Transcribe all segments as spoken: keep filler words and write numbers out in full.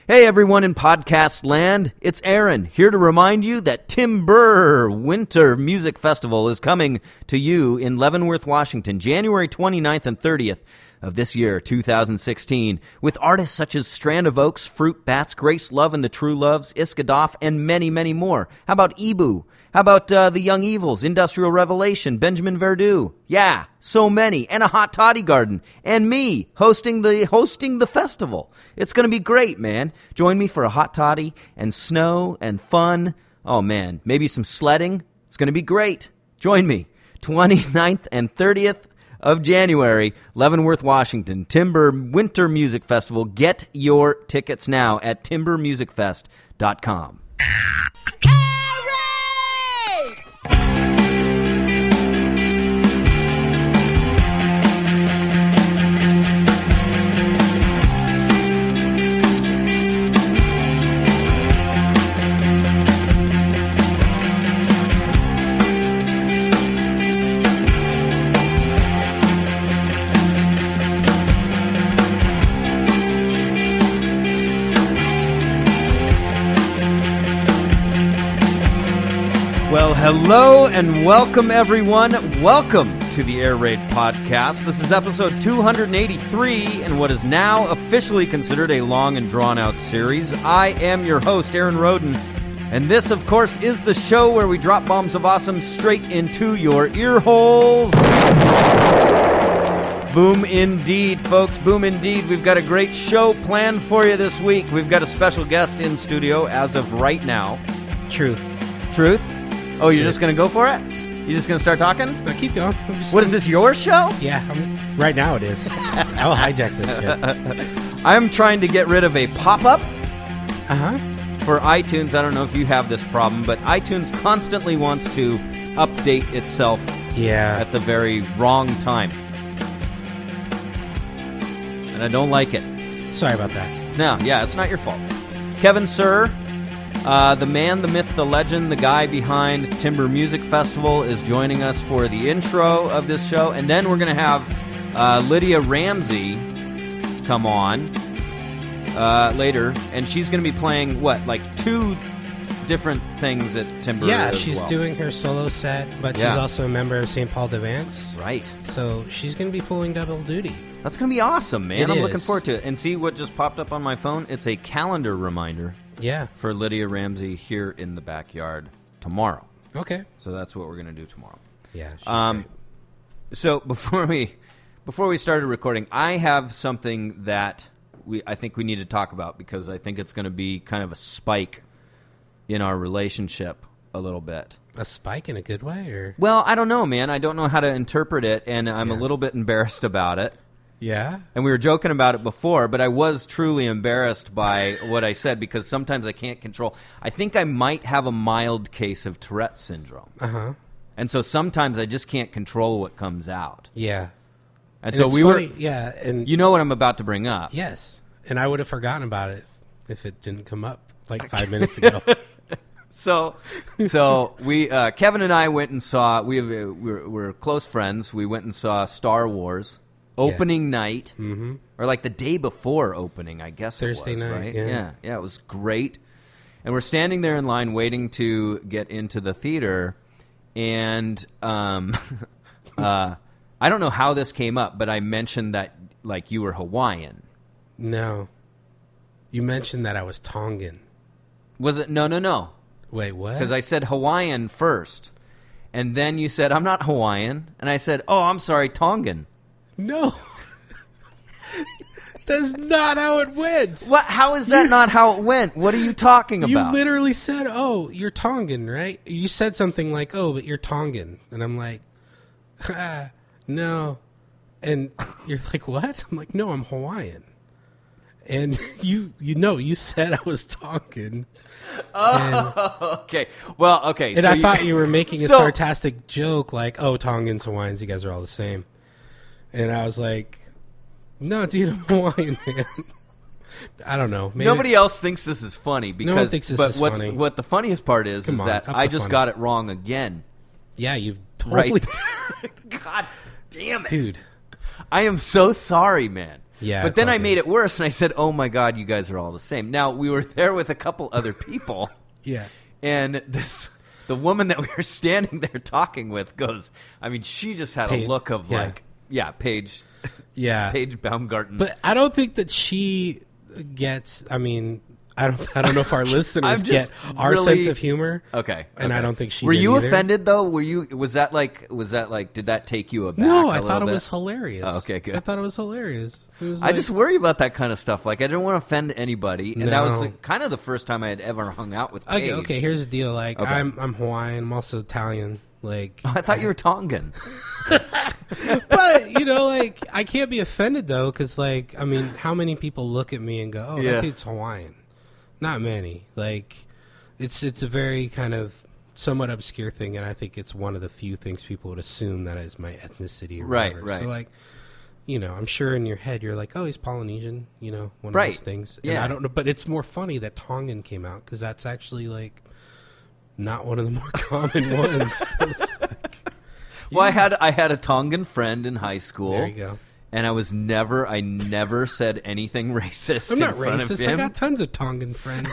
Hey everyone in podcast land, it's Aaron, here to remind you that Timber Winter Music Festival is coming to you in Leavenworth, Washington, January twenty-ninth and thirtieth of this year, two thousand sixteen, with artists such as Strand of Oaks, Fruit Bats, Grace Love and the True Loves, Iskadoff, and many, many more. How about Ebu? How about uh, the Young Evils, Industrial Revelation, Benjamin Verdu? Yeah, so many, and a hot toddy garden, and me hosting the hosting the festival. It's going to be great, man. Join me for a hot toddy and snow and fun. Oh, man, maybe some sledding. It's going to be great. Join me, twenty-ninth and thirtieth of January, Leavenworth, Washington, Timber Winter Music Festival. Get your tickets now at timber music fest dot com. Well, hello and welcome, everyone. Welcome to the Air Raid Podcast. This is episode two eighty-three and what is now officially considered a long and drawn-out series. I am your host, Aaron Roden, and this, of course, is the show where we drop bombs of awesome straight into your ear holes. Boom indeed, folks. Boom indeed. We've got a great show planned for you this week. We've got a special guest in studio as of right now. Truth. Truth? Oh, you're just going to go for it? You're just going to start talking? No, keep going. I'm just What is this, your show? Yeah, I'm, right now it is. I'll hijack this shit. I'm trying to get rid of a pop-up Uh-huh. for iTunes. I don't know if you have this problem, but iTunes constantly wants to update itself Yeah. at the very wrong time. And I don't like it. Sorry about that. No, yeah, it's not your fault. Kevin Sir, uh, the man, the myth, the legend, the guy behind Timber Music Festival is joining us for the intro of this show. And then we're going to have uh, Lydia Ramsey come on uh, later. And she's going to be playing, what, like two different things at Timber Yeah, as she's well. doing her solo set, but Yeah. she's also a member of Saint Paul Devance. Right. So she's going to be pulling double duty. That's going to be awesome, man. It I'm is. looking forward to it. And see what just popped up on my phone? It's a calendar reminder Yeah. for Lydia Ramsey here in the backyard tomorrow. Okay. So that's what we're going to do tomorrow. Yeah. She's Um, great. so before we before we started recording, I have something that we I think we need to talk about because I think it's going to be kind of a spike in our relationship a little bit. A spike in a good way, or? Well, I don't know, man. I don't know how to interpret it, and I'm a Yeah. little bit embarrassed about it. Yeah. And we were joking about it before, but I was truly embarrassed by what I said because sometimes I can't control. I think I might have a mild case of Tourette's syndrome. Uh-huh. And so sometimes I just can't control what comes out. Yeah. And, And so it's we funny, were, yeah, and you know what I'm about to bring up. yes, and I would have forgotten about it if it didn't come up like five minutes ago. So, so we, uh, Kevin and I went and saw, we have, uh, we're, we're close friends. We went and saw Star Wars opening night, Mm-hmm. or like the day before opening, I guess Thursday it was, night, right? yeah. yeah, yeah, it was great. And we're standing there in line waiting to get into the theater, and um, uh, I don't know how this came up, but I mentioned that like you were Hawaiian. No. You mentioned that I was Tongan. Was it? No, no, no. Wait, what? Because I said Hawaiian first, and then you said, I'm not Hawaiian. And I said, oh, I'm sorry, Tongan. No. That's not how it went. What? How is that not how it went? What are you talking You about? literally said, oh, you're Tongan, right? You said something like, oh, but you're Tongan. And I'm like, ah, no. And you're like, what? I'm like, no, I'm Hawaiian. And you, you know, you said I was Tongan. Oh, okay. Well, okay. And so I thought you were making a so- sarcastic joke like, oh, Tongans, Hawaiians, you guys are all the same. And I was like, no, dude, I'm Hawaiian, man. I don't know. Maybe Nobody else thinks this is funny because. one thinks this but is what's, funny. what the funniest part is Come is on, that up I the just funny. got it wrong again. Yeah, you totally Right? did. God damn it, Dude. I am so sorry, man. Yeah, But it's then all I good. made it worse, and I said, "Oh my God, you guys are all the same." Now we were there with a couple other people, Yeah. and this the woman that we were standing there talking with goes. I mean, she just had Paige, a look of yeah. like, yeah, Paige, Yeah. Paige Baumgarten. But I don't think that she gets. I mean, I don't. I don't know if our listeners I'm just get our really- sense of humor. Okay, and okay. I don't think she. Were did you either. offended though? Were you? Was that like? Was that like? Did that take you aback? No, a I little thought it bit? was hilarious. Oh, okay, good. I thought it was hilarious. It was I like- just worry about that kind of stuff. Like, I didn't want to offend anybody, and that was No. like, kind of the first time I had ever hung out with Paige. Okay, okay. Here's the deal. Like, Okay. I'm I'm Hawaiian. I'm also Italian. Like, I thought you were Tongan. but you know, like, I can't be offended though, because like, I mean, how many people look at me and go, "Oh, Yeah. that dude's Hawaiian"? Not many. Like, it's it's a very kind of somewhat obscure thing, and I think it's one of the few things people would assume that is my ethnicity. Or Right, whatever. right. So like, you know, I'm sure in your head you're like, "Oh, he's Polynesian," you know, one Right. of those things. And Yeah. I don't know, but it's more funny that Tongan came out because that's actually like not one of the more common ones. It's like, Well, I had I had a Tongan friend in high school. there you go. And I was never, I never said anything racist I'm in not front racist. of I him. got tons of Tongan friends.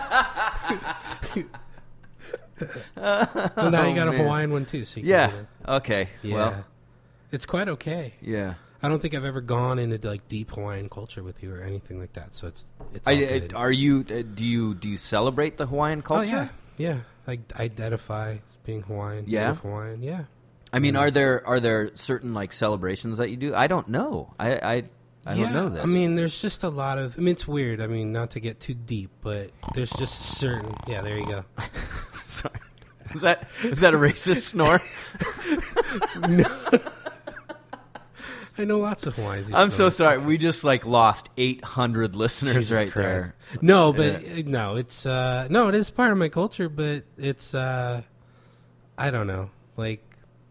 Well, now you got Oh, a man. Hawaiian one too. So you can Yeah. get it. Okay. Yeah. Well. It's quite okay. Yeah. I don't think I've ever gone into like deep Hawaiian culture with you or anything like that. So it's it's I, all I- good. are you? uh, Do you? Do you celebrate the Hawaiian Oh culture? yeah, yeah. I identify as being Hawaiian. Yeah? native Hawaiian. Yeah. I mean, Yeah. are there are there certain like celebrations that you do? I don't know. I I, I yeah, don't know this. I mean, there's just a lot of. I mean, it's weird. I mean, not to get too deep, but there's just certain. Yeah, there you go. sorry. Is that is that a racist snore? I know lots of Hawaiians. who I'm still- so sorry. We just like lost eight hundred listeners Jesus right Christ. there. No, but uh, no, it's uh no, it is part of my culture, but it's uh I don't know. Like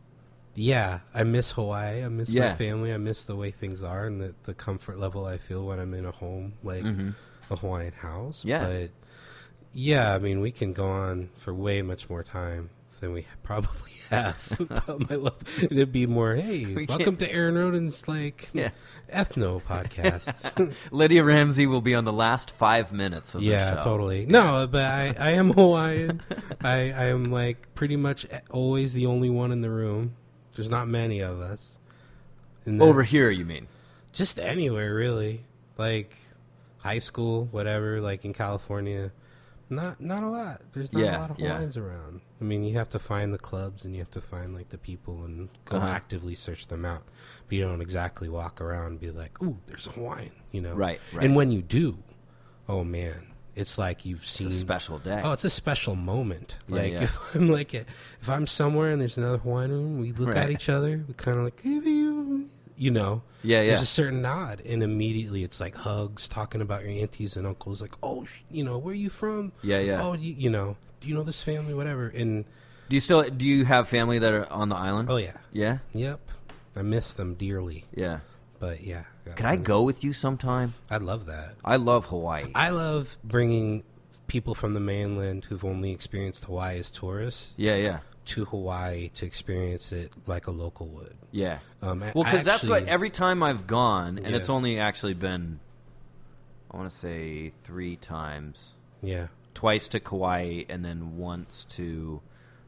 yeah, I miss Hawaii. I miss Yeah. my family. I miss the way things are and the, the comfort level I feel when I'm in a home like Mhm. a Hawaiian house. Yeah. But yeah, I mean, we can go on for way much more time than we probably have about my love. It'd be more, hey, We welcome to Aaron Roden's like Yeah. ethno podcast. Lydia Ramsey will be on the last five minutes of Yeah, the show. totally. No, but I, I am Hawaiian. I, I am like pretty much always the only one in the room. There's not many of us. And then- Over here, you mean? just anywhere really, like high school, whatever. Like in California, not not a lot. There's not Yeah, a lot of yeah. Hawaiians around. I mean, you have to find the clubs and you have to find like the people and go Uh-huh. actively search them out. But you don't exactly walk around and be like, "Ooh, there's a Hawaiian," you know? Right, right. And when you do, oh man, it's like you've It's seen a special day. Oh, it's a special moment. Yeah, Like yeah. if I'm like if I'm somewhere and there's another Hawaiian room, we look Right. at each other. We kind of like, hey, you, you know. Yeah, yeah. There's a certain nod, and immediately it's like hugs, talking about your aunties and uncles. Like, oh, sh- you know, where are you from? Yeah, yeah. Oh, you, you know, do you know this family? Whatever. And Do you still do you have family that are on the island? oh yeah, Yeah, yep. I miss them dearly, yeah. but yeah. Can I go with you sometime? I'd love that. I love Hawaii. I love bringing people from the mainland who've only experienced Hawaii as tourists yeah, yeah, to Hawaii to experience it like a local would. yeah. Um, I- Well, I because that's what actually- every time I've gone, and Yeah. it's only actually been, I want to say three times. Yeah, Twice to Kauai, and then once to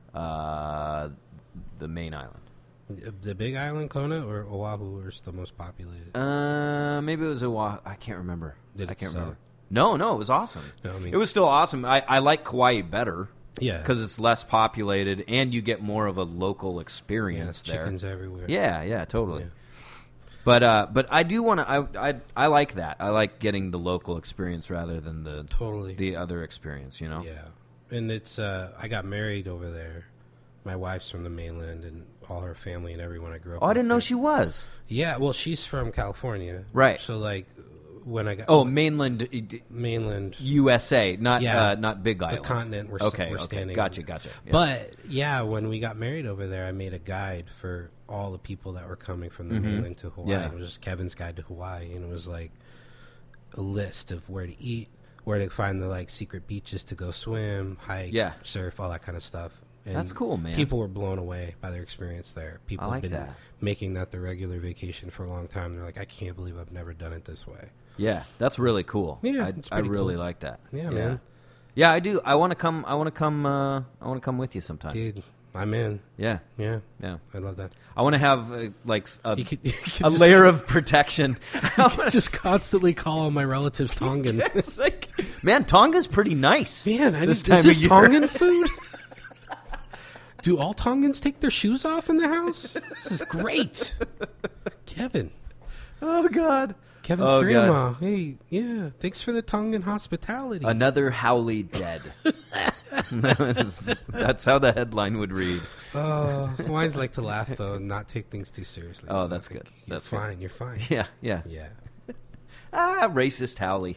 uh, the main island. the Big Island, Kona, or Oahu are the most populated. Uh, maybe it was Oahu. I can't remember. Did I it can't suck? remember. No, no, it was awesome. No, I mean- it was still awesome. I, I like Kauai better Yeah, because it's less populated, and you get more of a local yeah, experience it's there. chickens everywhere. Yeah, yeah, totally. Yeah. But uh, but I do want to. I, I I like that. I like getting the local experience rather than the Totally. the other experience. You know. Yeah, and it's uh, I got married over there. My wife's from the mainland, and all her family and everyone I grew up. Oh, I with didn't know are- she was. Yeah, well, she's from California, Right. So like, when I got Oh, mainland uh, mainland, U S A, not Yeah. uh, not Big the Island. continent we're, Okay, we're okay, standing. gotcha, on. gotcha. Yeah. But yeah, when we got married over there, I made a guide for all the people that were coming from the Mhm. mainland to Hawaii. Yeah. It was just Kevin's Guide to Hawaii, and it was like a list of where to eat, where to find the like secret beaches to go swim, hike, Yeah. surf, all that kind of stuff. And That's cool, man. People were blown away by their experience there. People I like have been that. making that their regular vacation for a long time. They're like, I can't believe I've never done it this way. Yeah, that's really cool. Yeah, I, it's I pretty really cool. like that. Yeah, man. Yeah, I do. I want to come. I want to come. Uh, I want to come with you sometime. Dude, I'm in. Yeah, Yeah, yeah. I love that. I want to have uh, like a, You could, you could a just- layer of protection. just constantly call all my relatives Tongan. It's like, man, Tonga's pretty nice. Man, I This need, time is this of year. Tongan food? Do all Tongans take their shoes off in the house? This is great. Kevin. Oh God. Kevin's Oh, grandma. Hey, yeah. Thanks for the Tongan hospitality. Another Howley dead. That was- that's how the headline would read. Oh, Hawaiians like to laugh though and not take things too seriously. Oh, so I that's think good. You're That's good. fine. You're fine. Yeah, yeah. Yeah. Ah, racist Howley.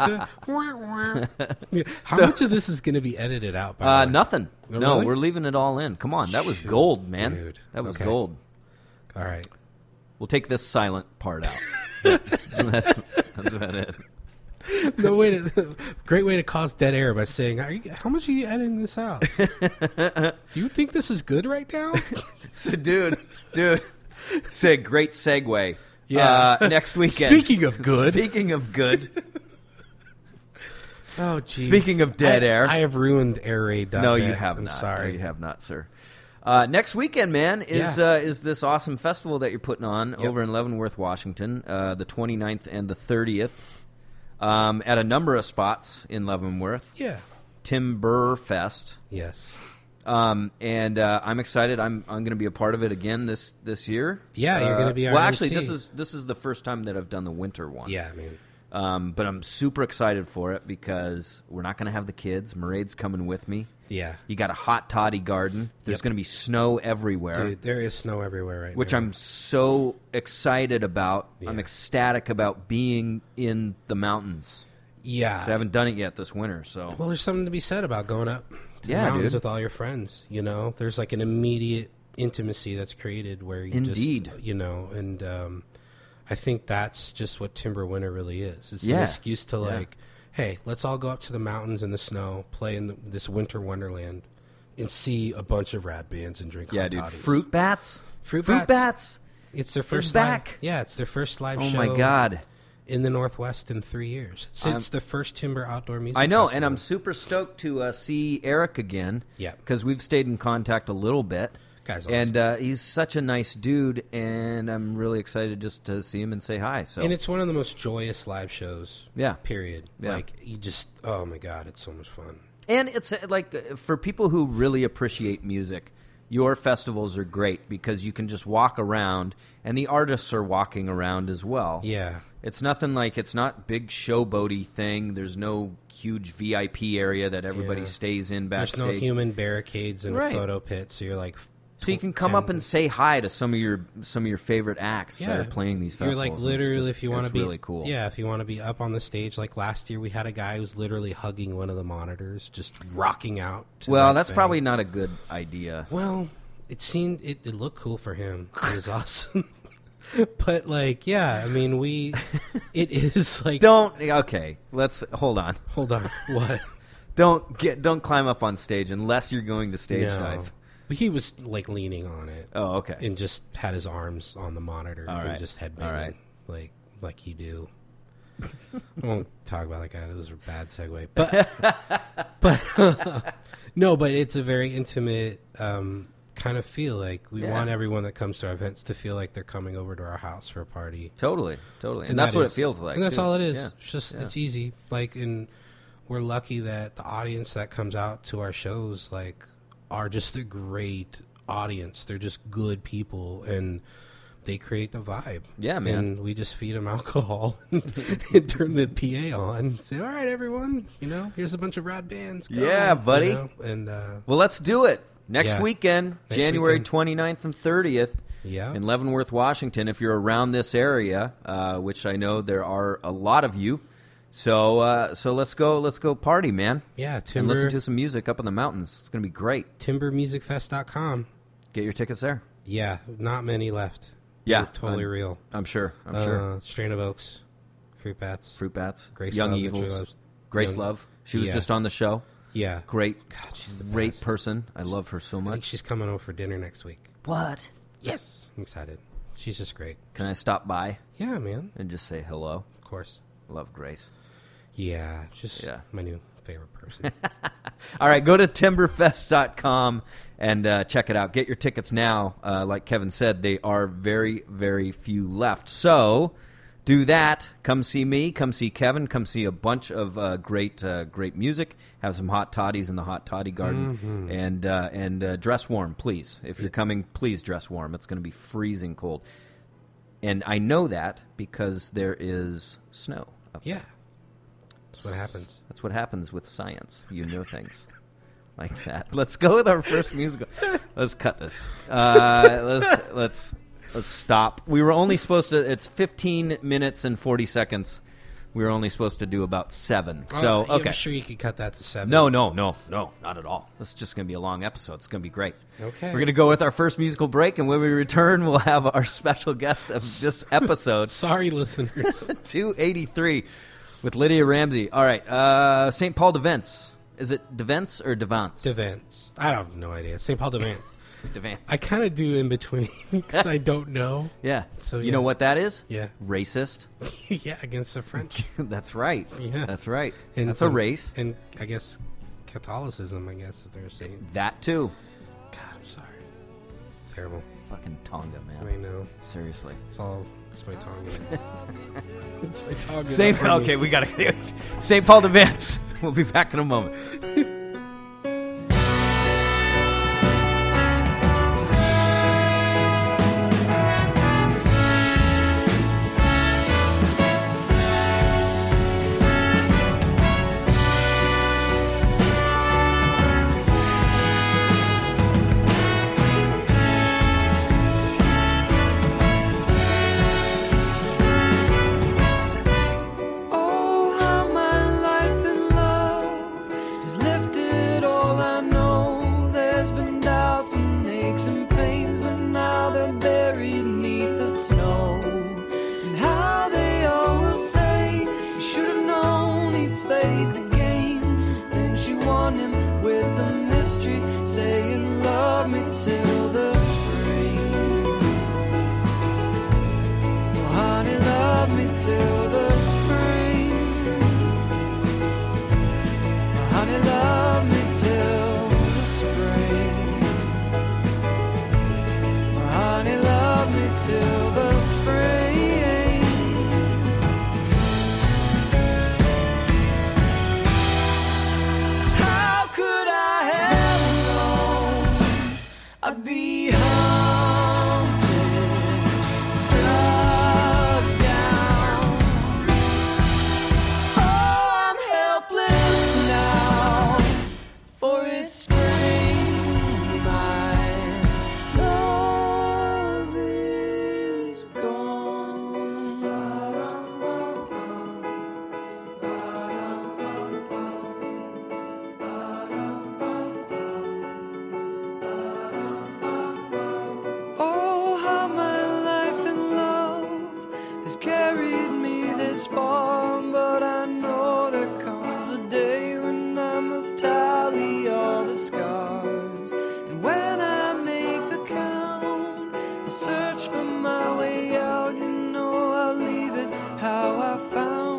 Yeah. How much of this is going to be edited out? By Uh, the way? nothing. Oh, No, really? we're leaving it all in. Come on, that was Shoot, gold, man. dude. That was Okay. gold. All right. We'll take this silent part out. that's, that's about it. No way to, great way to cause dead air by saying, are you, "How much are you editing this out? Do you think this is good right now?" So, dude, dude, it's a great segue. Yeah. Uh, next weekend. Speaking of good. Speaking of good. Oh, geez. Speaking of dead I, air. I have ruined air raid dot net. No, you have I'm not. sorry. No, you have not, sir. Uh, next weekend, man, is Yeah. uh, is this awesome festival that you're putting on Yep. over in Leavenworth, Washington, uh, the twenty-ninth and the thirtieth, um, at a number of spots in Leavenworth. Yeah. Timber Fest. Yes. Um, and uh, I'm excited. I'm I'm going to be a part of it again this this year. Yeah, you're Uh, gonna be our well. Actually, M C. this is this is the first time that I've done the winter one. Yeah, man. Um, but I'm super excited for it because we're not going to have the kids. Maraid's coming with me. Yeah. You got a hot toddy garden. There's Yep. going to be snow everywhere, Dude, there is snow everywhere right which now. I'm so excited about. I'm Yeah. ecstatic about being in the mountains. Yeah. 'Cause I haven't done it yet this winter, so Well, there's something to be said about going up to Yeah, the mountains dude. with all your friends. You know, there's like an immediate intimacy that's created where you Indeed. just, you know, and um, I think that's just what Timber Winter really is. It's an Yeah. excuse to Yeah. like, hey, let's all go up to the mountains in the snow, play in the, this winter wonderland, and see a bunch of rad bands and drink yeah, hot dude. toddies. Fruit bats, Fruit fruit bats. bats. It's their first back. Live, yeah, it's their first live Oh show. my god. In the Northwest in three years since Um, the first Timber Outdoor Music. I know, Festival. and I'm super stoked to uh, see Eric again. Yeah. because we've stayed in contact a little bit. Guy's awesome. And uh, he's such a nice dude, and I'm really excited just to see him and say hi. So, And it's one of the most joyous live shows. Yeah. Period. Yeah. Like you just, oh my god, it's so much fun. and it's uh, like uh, for people who really appreciate music, your festivals are great because you can just walk around, and the artists are walking around as well. Yeah. It's nothing like it's not big showboaty thing. There's no huge V I P area that everybody Yeah. stays in There's backstage. no human barricades in Right. a photo pit, so you're like. So you can come ten up and say hi to some of your some of your favorite acts that are playing these You're festivals. like It's literally, just- if you want to it's be really cool. Yeah, if you want to be up on the stage, like last year, we had a guy who was literally hugging one of the monitors, just rocking out. To Well, that that's thing. probably not a good idea. Well, it seemed it, it looked cool for him. It was awesome. But like, yeah, I mean, we. It is like. Don't okay. Let's hold on. Hold on. What? Don't get don't climb up on stage unless you're going to stage No. dive. But he was like leaning on it. Oh, okay. And just had his arms on the monitor All and right. just headbanging, All right. like like you do. I won't talk about that guy. That was a bad segue. But but no, but it's a very intimate um, kind of feel. Like we Yeah. want everyone that comes to our events to feel like they're coming over to our house for a party. Totally, totally, and, that's that what is- it feels like. And that's too. all it is. Yeah. It's just Yeah. it's easy. Like, and we're lucky that the audience that comes out to our shows like are just a great audience. They're just good people, and they create the vibe. Yeah, man. And we just feed them alcohol and turn the P A on. And say, all right, everyone, you know, here's a bunch of rad bands. Go," Yeah, buddy. you know? And uh, Well, let's do it next Yeah. weekend, Next January weekend. twenty-ninth and thirtieth. yeah, In Leavenworth, Washington, if you're around this area, uh, which I know there are a lot of you, so uh, so let's go let's go party, man, yeah. and Timber listen to some music up in the mountains. It's gonna be great. timber music fest dot com. Get your tickets there. Yeah, not many left. Yeah, They're totally I'm- real. I'm sure. I'm uh, sure. Strain of Oaks, Fruit Bats, Fruit bats, Grace Young Love, Evils, Victory Loves, Grace Young- Love. She was Yeah. just on the show. Yeah. Great, God, she's the great best. person. I love her so I think much. she's coming over for dinner next week. What? Yes. I'm excited. She's just great. Can I stop by Yeah, man. and just say hello? Of course. Love Grace. Yeah. Just Yeah. my new favorite person. All right, go to timberfest dot com and uh, check it out. Get your tickets now. Uh, like Kevin said, they are very, very few left. So do that. Come see me. Come see Kevin. Come see a bunch of uh, great, uh, great music. Have some hot toddies in the hot toddy garden, Mm-hmm. and uh, and uh, dress warm, please. If you're coming, please dress warm. It's going to be freezing cold, and I know that because there is snow. Up Yeah. That's what happens. That's what happens with science. You know things like that. Let's go with our first musical. Let's cut this. Uh, let's let's let's stop. We were only supposed to. It's fifteen minutes and forty seconds. We were only supposed to do about seven. So Oh, okay. I'm sure you could cut that to seven. No, no, no, no, not at all. This is just going to be a long episode. It's going to be great. Okay. We're going to go with our first musical break, and when we return, we'll have our special guest of this episode, Sorry, listeners. two eighty-three, with Lydia Ramsey. All right, uh, Saint Paul de Vence. Is it de Vence or de Vence? Devance. I have no idea. Saint Paul Devance. De Vence. I kind of do in between because I don't know. Yeah. So, you yeah. know what that is? Yeah. Racist. Yeah, against the French. That's right. Yeah. That's right. And That's a some- race. And I guess Catholicism, I guess, if they're saying. That too. God, I'm sorry. Terrible. Fucking Tonga, I man. know. Seriously. It's all. It's my tongue. It's my tongue. Saint Okay, we got to Saint Paul de Vence. We'll be back in a moment. Oh, how my life in love has lifted all I know. There's been doubts and aches and pains, but now they're buried neath the snow. And how they all will say, you should have known he played the game. Then she won him with a mystery, saying, love me till the spring. Oh, honey, love me till the spring. Oh, honey, love me till the spring. Oh, honey, love me till the spring. How could I have known I'd be haunted, struck down? Oh, I'm helpless now, for it's spring. My love is gone. Oh, how my life in love has carried me this far, but I know there comes a day when I must tally all the scars. And when I make the count, I'll search for my way out. You know I'll leave it how I found.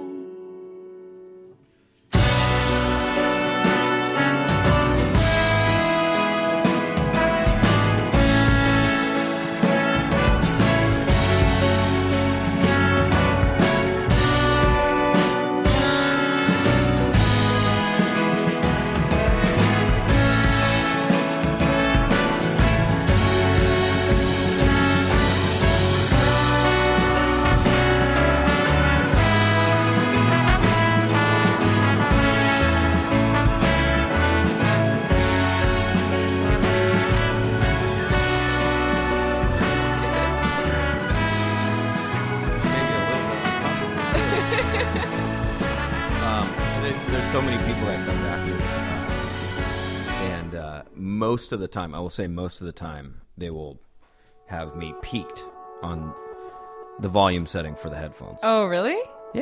um, there- there's so many people that come back here, uh, and uh, most of the time, I will say most of the time, they will have me peaked on the volume setting for the headphones. Oh, really? Yeah,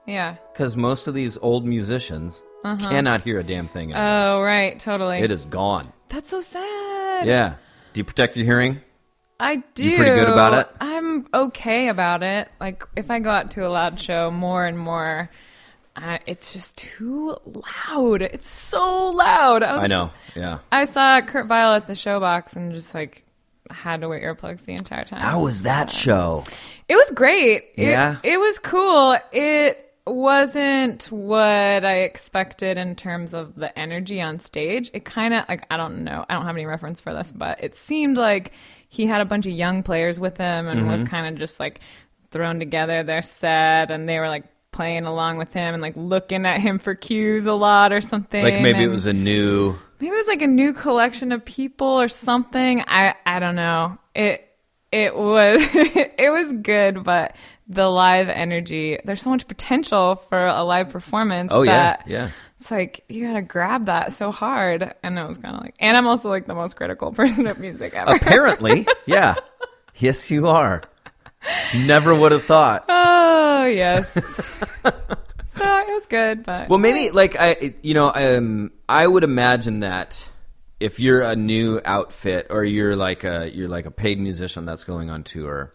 Yeah. Because most of these old musicians cannot hear a damn thing anymore. Oh, right. Totally. It is gone. That's so sad. Yeah. Do you protect your hearing? I do. You pretty good about it? I'm okay about it. Like, if I go out to a loud show more and more, uh, it's just too loud. It's so loud. I, was, I know. Yeah. I saw Kurt Vile at the Showbox and just, like, had to wear earplugs the entire time. How was that show? It was great. It, Yeah? It was cool. It wasn't what I expected in terms of the energy on stage. It kind of, like, I don't know. I don't have any reference for this, but it seemed like he had a bunch of young players with him and Mm-hmm. was kind of just, like, thrown together their set, and they were, like, playing along with him and, like, looking at him for cues a lot or something. Like maybe it and was a new... maybe it was, like, a new collection of people or something. I, I don't know. It it was it was good, but the live energy, there's so much potential for a live performance. Oh, yeah, that yeah. It's like, you gotta grab that so hard. And it was kind of like, and I'm also, like, the most critical person of music ever. Apparently, yeah. Yes, you are. Never would have thought. Oh, yes. So it was good, but Well, maybe like I, you know, um, I would imagine that if you're a new outfit or you're like a you're like a paid musician that's going on tour,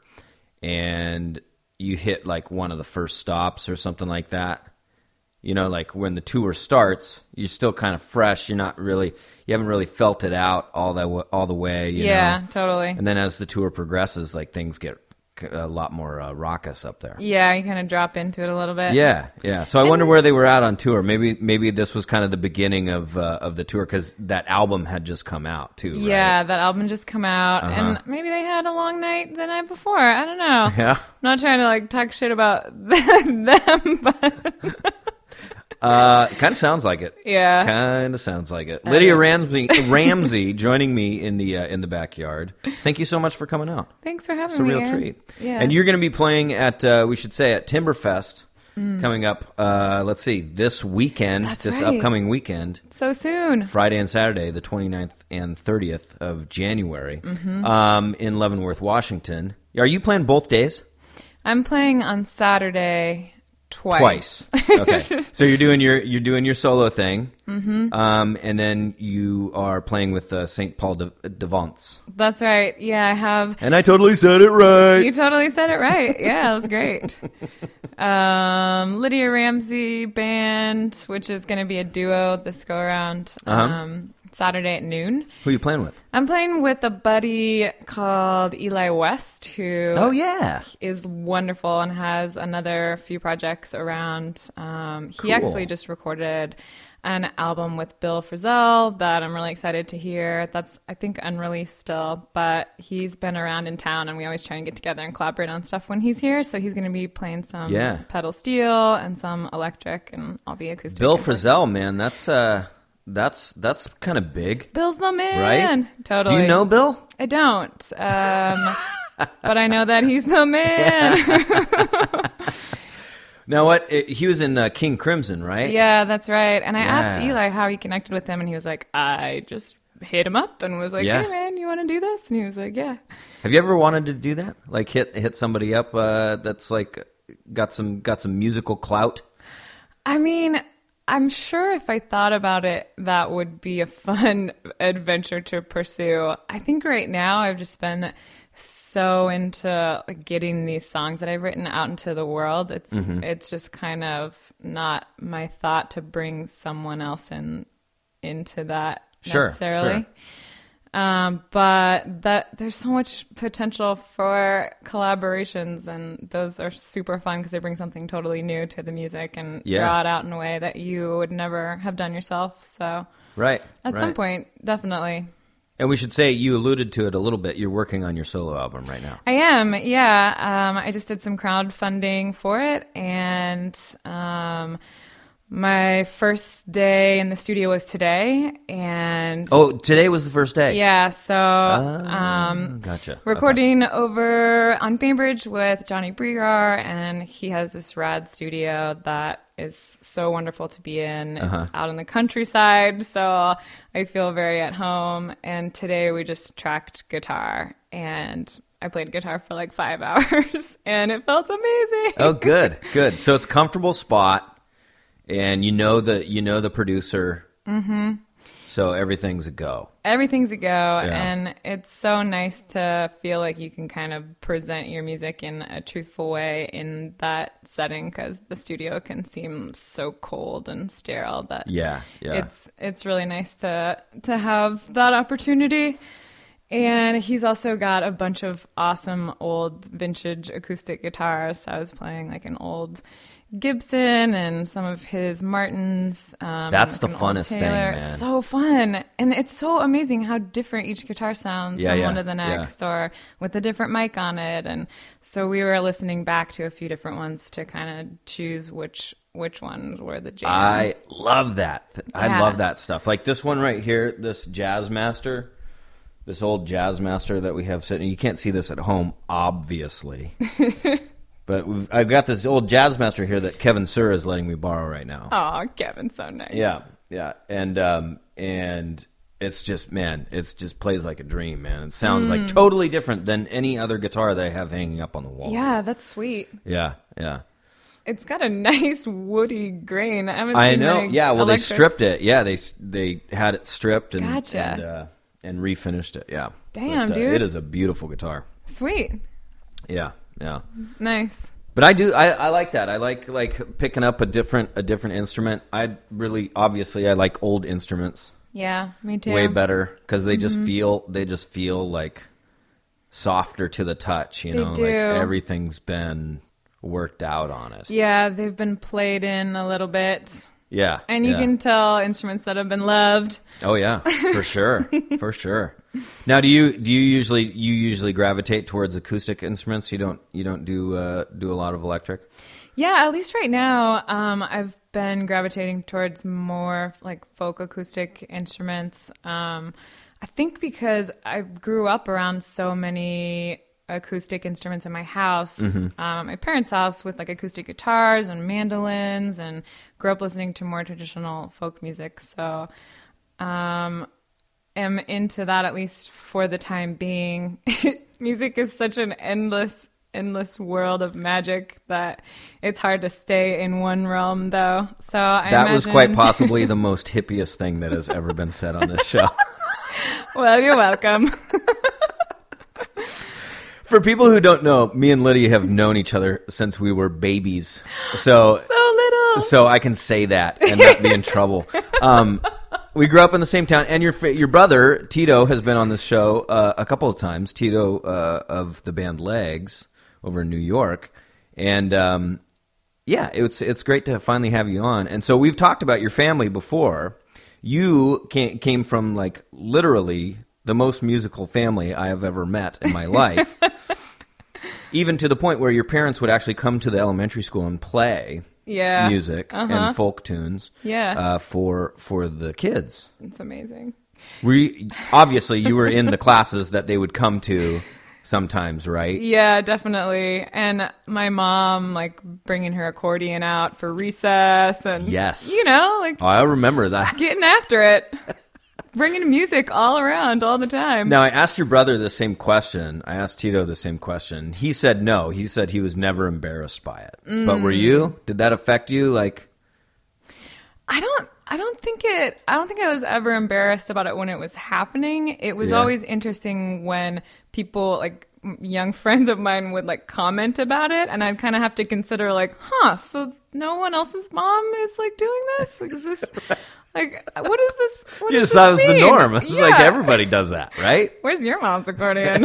and you hit like one of the first stops or something like that, you know, like when the tour starts, you're still kind of fresh. You're not really, you haven't really felt it out all that w- all the way. You yeah, know? totally. And then as the tour progresses, like things get a lot more uh, raucous up there. Yeah, you kind of drop into it a little bit. Yeah, yeah. So I wonder where they were at on tour. Maybe, maybe this was kind of the beginning of uh, of the tour because that album had just come out too. Right? Yeah, that album just come out, Uh-huh. and maybe they had a long night the night before. I don't know. Yeah. I'm not trying to, like, talk shit about them, but Uh, kind of sounds like it. yeah. Kind of sounds like it. Lydia Ramsey, Ramsey, joining me in the uh, in the backyard. Thank you so much for coming out. Thanks for having It's a me. real Aaron. treat. Yeah. And you're going to be playing at, uh, we should say, at Timberfest Mm. coming up. Uh, let's see, this weekend, That's this right. upcoming weekend. so soon. Friday and Saturday, the twenty-ninth and thirtieth of January, Mm-hmm. um, in Leavenworth, Washington. Are you playing both days? I'm playing on Saturday twice. Twice. Okay. So you're doing your you're doing your solo thing, mm-hmm. um, and then you are playing with uh, Saint Paul de, Devance. That's right. Yeah, I have. And I totally said it right. You totally said it right. Yeah, that was great. Um, Lydia Ramsey Band, which is going to be a duo this go around. Uh-huh. Um, Saturday at noon. Who are you playing with? I'm playing with a buddy called Eli West, who Oh yeah. is wonderful and has another few projects around. Um, he Cool. actually just recorded an album with Bill Frisell that I'm really excited to hear. That's, I think, unreleased still, but he's been around in town, and we always try and get together and collaborate on stuff when he's here. So he's going to be playing some Yeah. pedal steel and some electric, and I'll be acoustic. Bill and voice. Frisell, man, that's uh, that's that's kind of big. Bill's the man, Right? Totally. Do you know Bill? I don't, um, but I know that he's the man. Now what? It, he was in uh, King Crimson, right? Yeah, that's right. And I Yeah. asked Eli how he connected with him, and he was like, I just hit him up and was like, Yeah. hey, man, you want to do this? And he was like, yeah. Have you ever wanted to do that? Like hit hit somebody up uh, that's like got some got some musical clout? I mean, I'm sure if I thought about it, that would be a fun adventure to pursue. I think right now I've just been so into like, getting these songs that I've written out into the world. It's Mm-hmm. it's just kind of not my thought to bring someone else in into that Sure, necessarily. sure. Um, but that there's so much potential for collaborations, and those are super fun because they bring something totally new to the music and Yeah. draw it out in a way that you would never have done yourself. So Right. at right. some point, definitely. And we should say you alluded to it a little bit. You're working on your solo album right now. I am, yeah. Um, I just did some crowdfunding for it, and um, my first day in the studio was today, and Oh, today was the first day. yeah, so Ah, um, gotcha. recording over on Bainbridge with Johnny Bregar, and he has this rad studio that is so wonderful to be in. Uh-huh. It's out in the countryside, so I feel very at home. And today we just tracked guitar, and I played guitar for like five hours, and it felt amazing. Oh, good, good. So it's a comfortable spot, and you know the you know the producer. Mm-hmm. So everything's a go. Everything's a go, and it's so nice to feel like you can kind of present your music in a truthful way in that setting, because the studio can seem so cold and sterile that Yeah, yeah. it's it's really nice to to have that opportunity. And he's also got a bunch of awesome old vintage acoustic guitars. So I was playing like an old Gibson and some of his Martins. Um, That's like the an old funnest thing, Taylor. man. It's so fun. And it's so amazing how different each guitar sounds Yeah, from yeah, one to the yeah. next, or with a different mic on it. And so we were listening back to a few different ones to kind of choose which which ones were the jam. I love that. I Yeah. love that stuff. Like this one right here, this Jazz Master, this old Jazz Master that we have sitting. You can't see this at home, obviously. But we've, I've got this old Jazz Master here that Kevin Sir is letting me borrow right now. Oh, Kevin, so nice. Yeah, yeah, and um, and it's just, man, it's just plays like a dream, man. It sounds like totally different than any other guitar that I have hanging up on the wall. Yeah, that's sweet. yeah, yeah. It's got a nice woody grain. I haven't I seen know. my Yeah, well, they electrics. stripped it. Yeah, they they had it stripped and Gotcha. and, uh, and refinished it. Yeah. Damn, But, uh, dude. it is a beautiful guitar. Sweet. Yeah, yeah. Nice. But I do. I, I like that. I like like picking up a different a different instrument. I really obviously I like old instruments Yeah, me too. way better because they Mm-hmm. just feel they just feel like softer to the touch. You They know, do. like everything's been worked out on it. Yeah, they've been played in a little bit. Yeah, And you yeah. can tell instruments that have been loved. Oh yeah, for sure, for sure. Now, do you do you usually you usually gravitate towards acoustic instruments? You don't you don't do uh, do a lot of electric? Yeah, at least right now, um, I've been gravitating towards more like folk acoustic instruments. Um, I think because I grew up around so many acoustic instruments in my house, Mm-hmm. um, my parents' house, with like acoustic guitars and mandolins, and grew up listening to more traditional folk music. So, um, am into that, at least for the time being. Music is such an endless, endless world of magic that it's hard to stay in one realm, though. So I That was imagine- quite possibly the most hippiest thing that has ever been said on this show. Well, you're welcome. For people who don't know, me and Lydia have known each other since we were babies. So So little. so I can say that and not be in trouble. Um, we grew up in the same town, and your fa- your brother Tito has been on this show uh, a couple of times. Tito uh, of the band Legs over in New York, and um, yeah, it's it's great to finally have you on. And so we've talked about your family before. You came came from like literally the most musical family I have ever met in my life. Even to the point where your parents would actually come to the elementary school and play Yeah. music Uh-huh. and folk tunes Yeah. uh, for for the kids. It's amazing. We obviously you were in the classes that they would come to sometimes, right? Yeah, definitely. And my mom, like, bringing her accordion out for recess, and Yes. you know, like Oh, I remember that. getting after it, bringing music all around all the time. Now, I asked your brother the same question. I asked Tito the same question. He said no. He said he was never embarrassed by it. But were you? Did that affect you? Like, I don't. I don't think it. I don't think I was ever embarrassed about it when it was happening. It was Yeah. always interesting when people, like m- young friends of mine, would like comment about it, and I'd kind of have to consider, like, huh, so no one else's mom is like doing this. Like, is this like what is this? What you does just thought it was this the mean? norm. It's like Yeah. everybody does that, right? Where's your mom's accordion?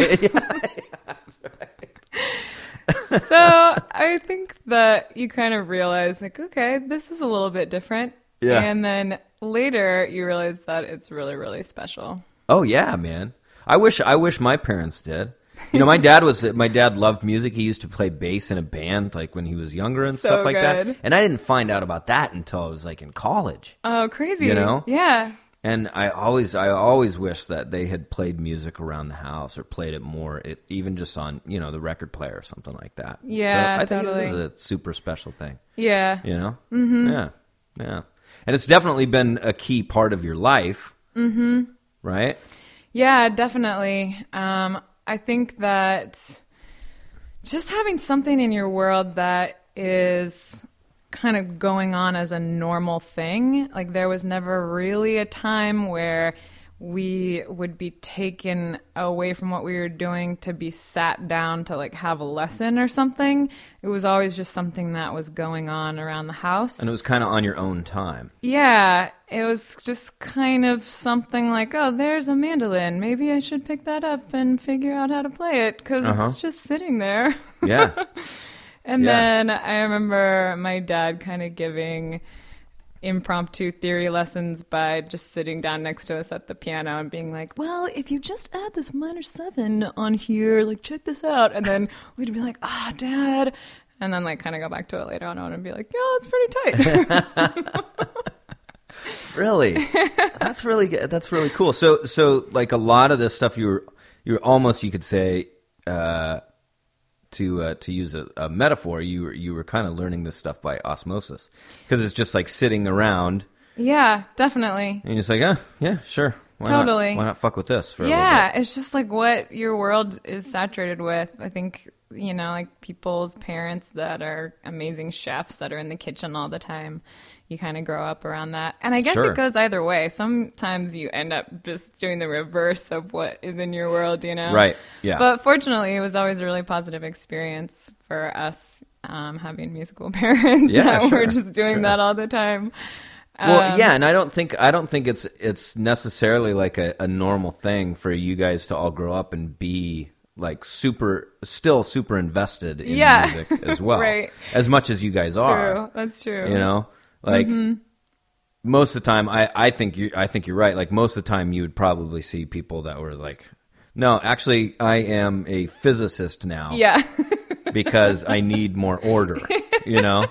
So I think that you kind of realize, like, okay, this is a little bit different. Yeah. And then later you realize that it's really, really special. Oh yeah, man. I wish I wish my parents did. You know, my dad was my dad loved music. He used to play bass in a band like when he was younger and So stuff like that. good. And I didn't find out about that until I was like in college. Oh, crazy. You know? Yeah. And I always I always wish that they had played music around the house or played it more, it, even just on, you know, the record player or something like that. Yeah, so I think totally. it was a super special thing, Yeah. you know? Mm-hmm. Yeah, yeah. And it's definitely been a key part of your life, mm-hmm. right? Yeah, definitely. Um, I think that just having something in your world that is kind of going on as a normal thing, like there was never really a time where we would be taken away from what we were doing to be sat down to like have a lesson or something. It was always just something that was going on around the house. And it was kind of on your own time. Yeah, it was just kind of something like, oh, there's a mandolin. Maybe I should pick that up and figure out how to play it because Uh-huh. it's just sitting there. Yeah. And Yeah. then I remember my dad kind of giving impromptu theory lessons by just sitting down next to us at the piano and being like, well, if you just add this minor seven on here, like check this out. And then we'd be like, ah, oh, Dad. And then like kind of go back to it later on and be like, yeah, it's pretty tight. Really? That's really good. That's really cool. So, so like a lot of this stuff you were, you were almost, you could say, uh, to uh, to use a, a metaphor, you were you were kind of learning this stuff by osmosis because it's just like sitting around Yeah, definitely. and you're just like, oh, yeah, sure. Why Totally. Not, why not fuck with this for a Yeah, little bit? it's just like what your world is saturated with. I think, you know, like people's parents that are amazing chefs that are in the kitchen all the time. You kind of grow up around that. And I guess Sure. it goes either way. Sometimes you end up just doing the reverse of what is in your world, you know? Right, yeah. But fortunately, it was always a really positive experience for us um, having musical parents Yeah, that sure, were just doing sure. that all the time. Well, Um, yeah, and I don't think I don't think it's it's necessarily like a, a normal thing for you guys to all grow up and be like super, still super invested in Yeah. music as well, Right. as much as you guys are. True, that's true. You know, like Mm-hmm. most of the time, I, I think you I think you're right. Like most of the time, you would probably see people that were like, no, actually, I am a physicist now Yeah, because I need more order. You know,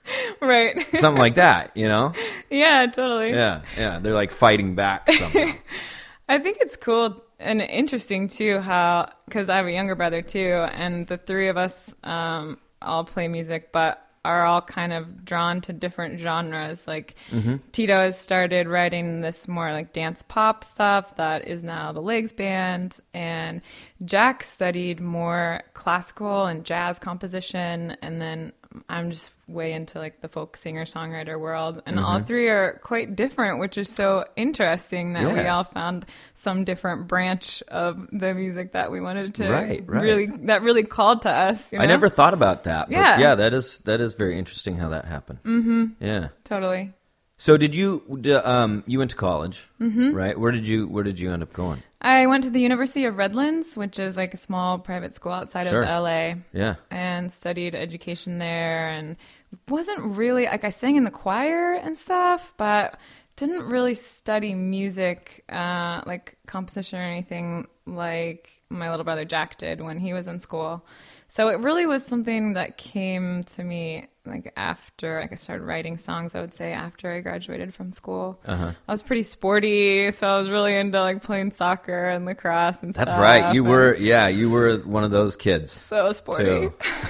right. something like that. You know, Yeah, totally. yeah, yeah. They're like fighting back somehow. I think it's cool and interesting too how, because I have a younger brother too, and the three of us um, all play music, but are all kind of drawn to different genres. Like Tito has started writing this more like dance pop stuff that is now the Legs Band, and Jack studied more classical and jazz composition, and then I'm just way into like the folk singer songwriter world, and all three are quite different, which is so interesting that we Yeah. all found some different branch of the music that we wanted to Right, right. really that really called to us. You know? I never thought about that. But Yeah. yeah, that is that is very interesting how that happened. Mm-hmm. Yeah. Totally. So did you d- um you went to college, mm-hmm. right? Where did you where did you end up going? I went to the University of Redlands, which is like a small private school outside Sure. of L A. Yeah. And studied education there, and wasn't really like I sang in the choir and stuff, but didn't really study music, uh, like composition or anything like my little brother Jack did when he was in school. So it really was something that came to me like after like I started writing songs, I would say after I graduated from school. Uh-huh. I was pretty sporty, so I was really into like playing soccer and lacrosse and That's stuff. right. You and were yeah, you were one of those kids. so sporty. Too.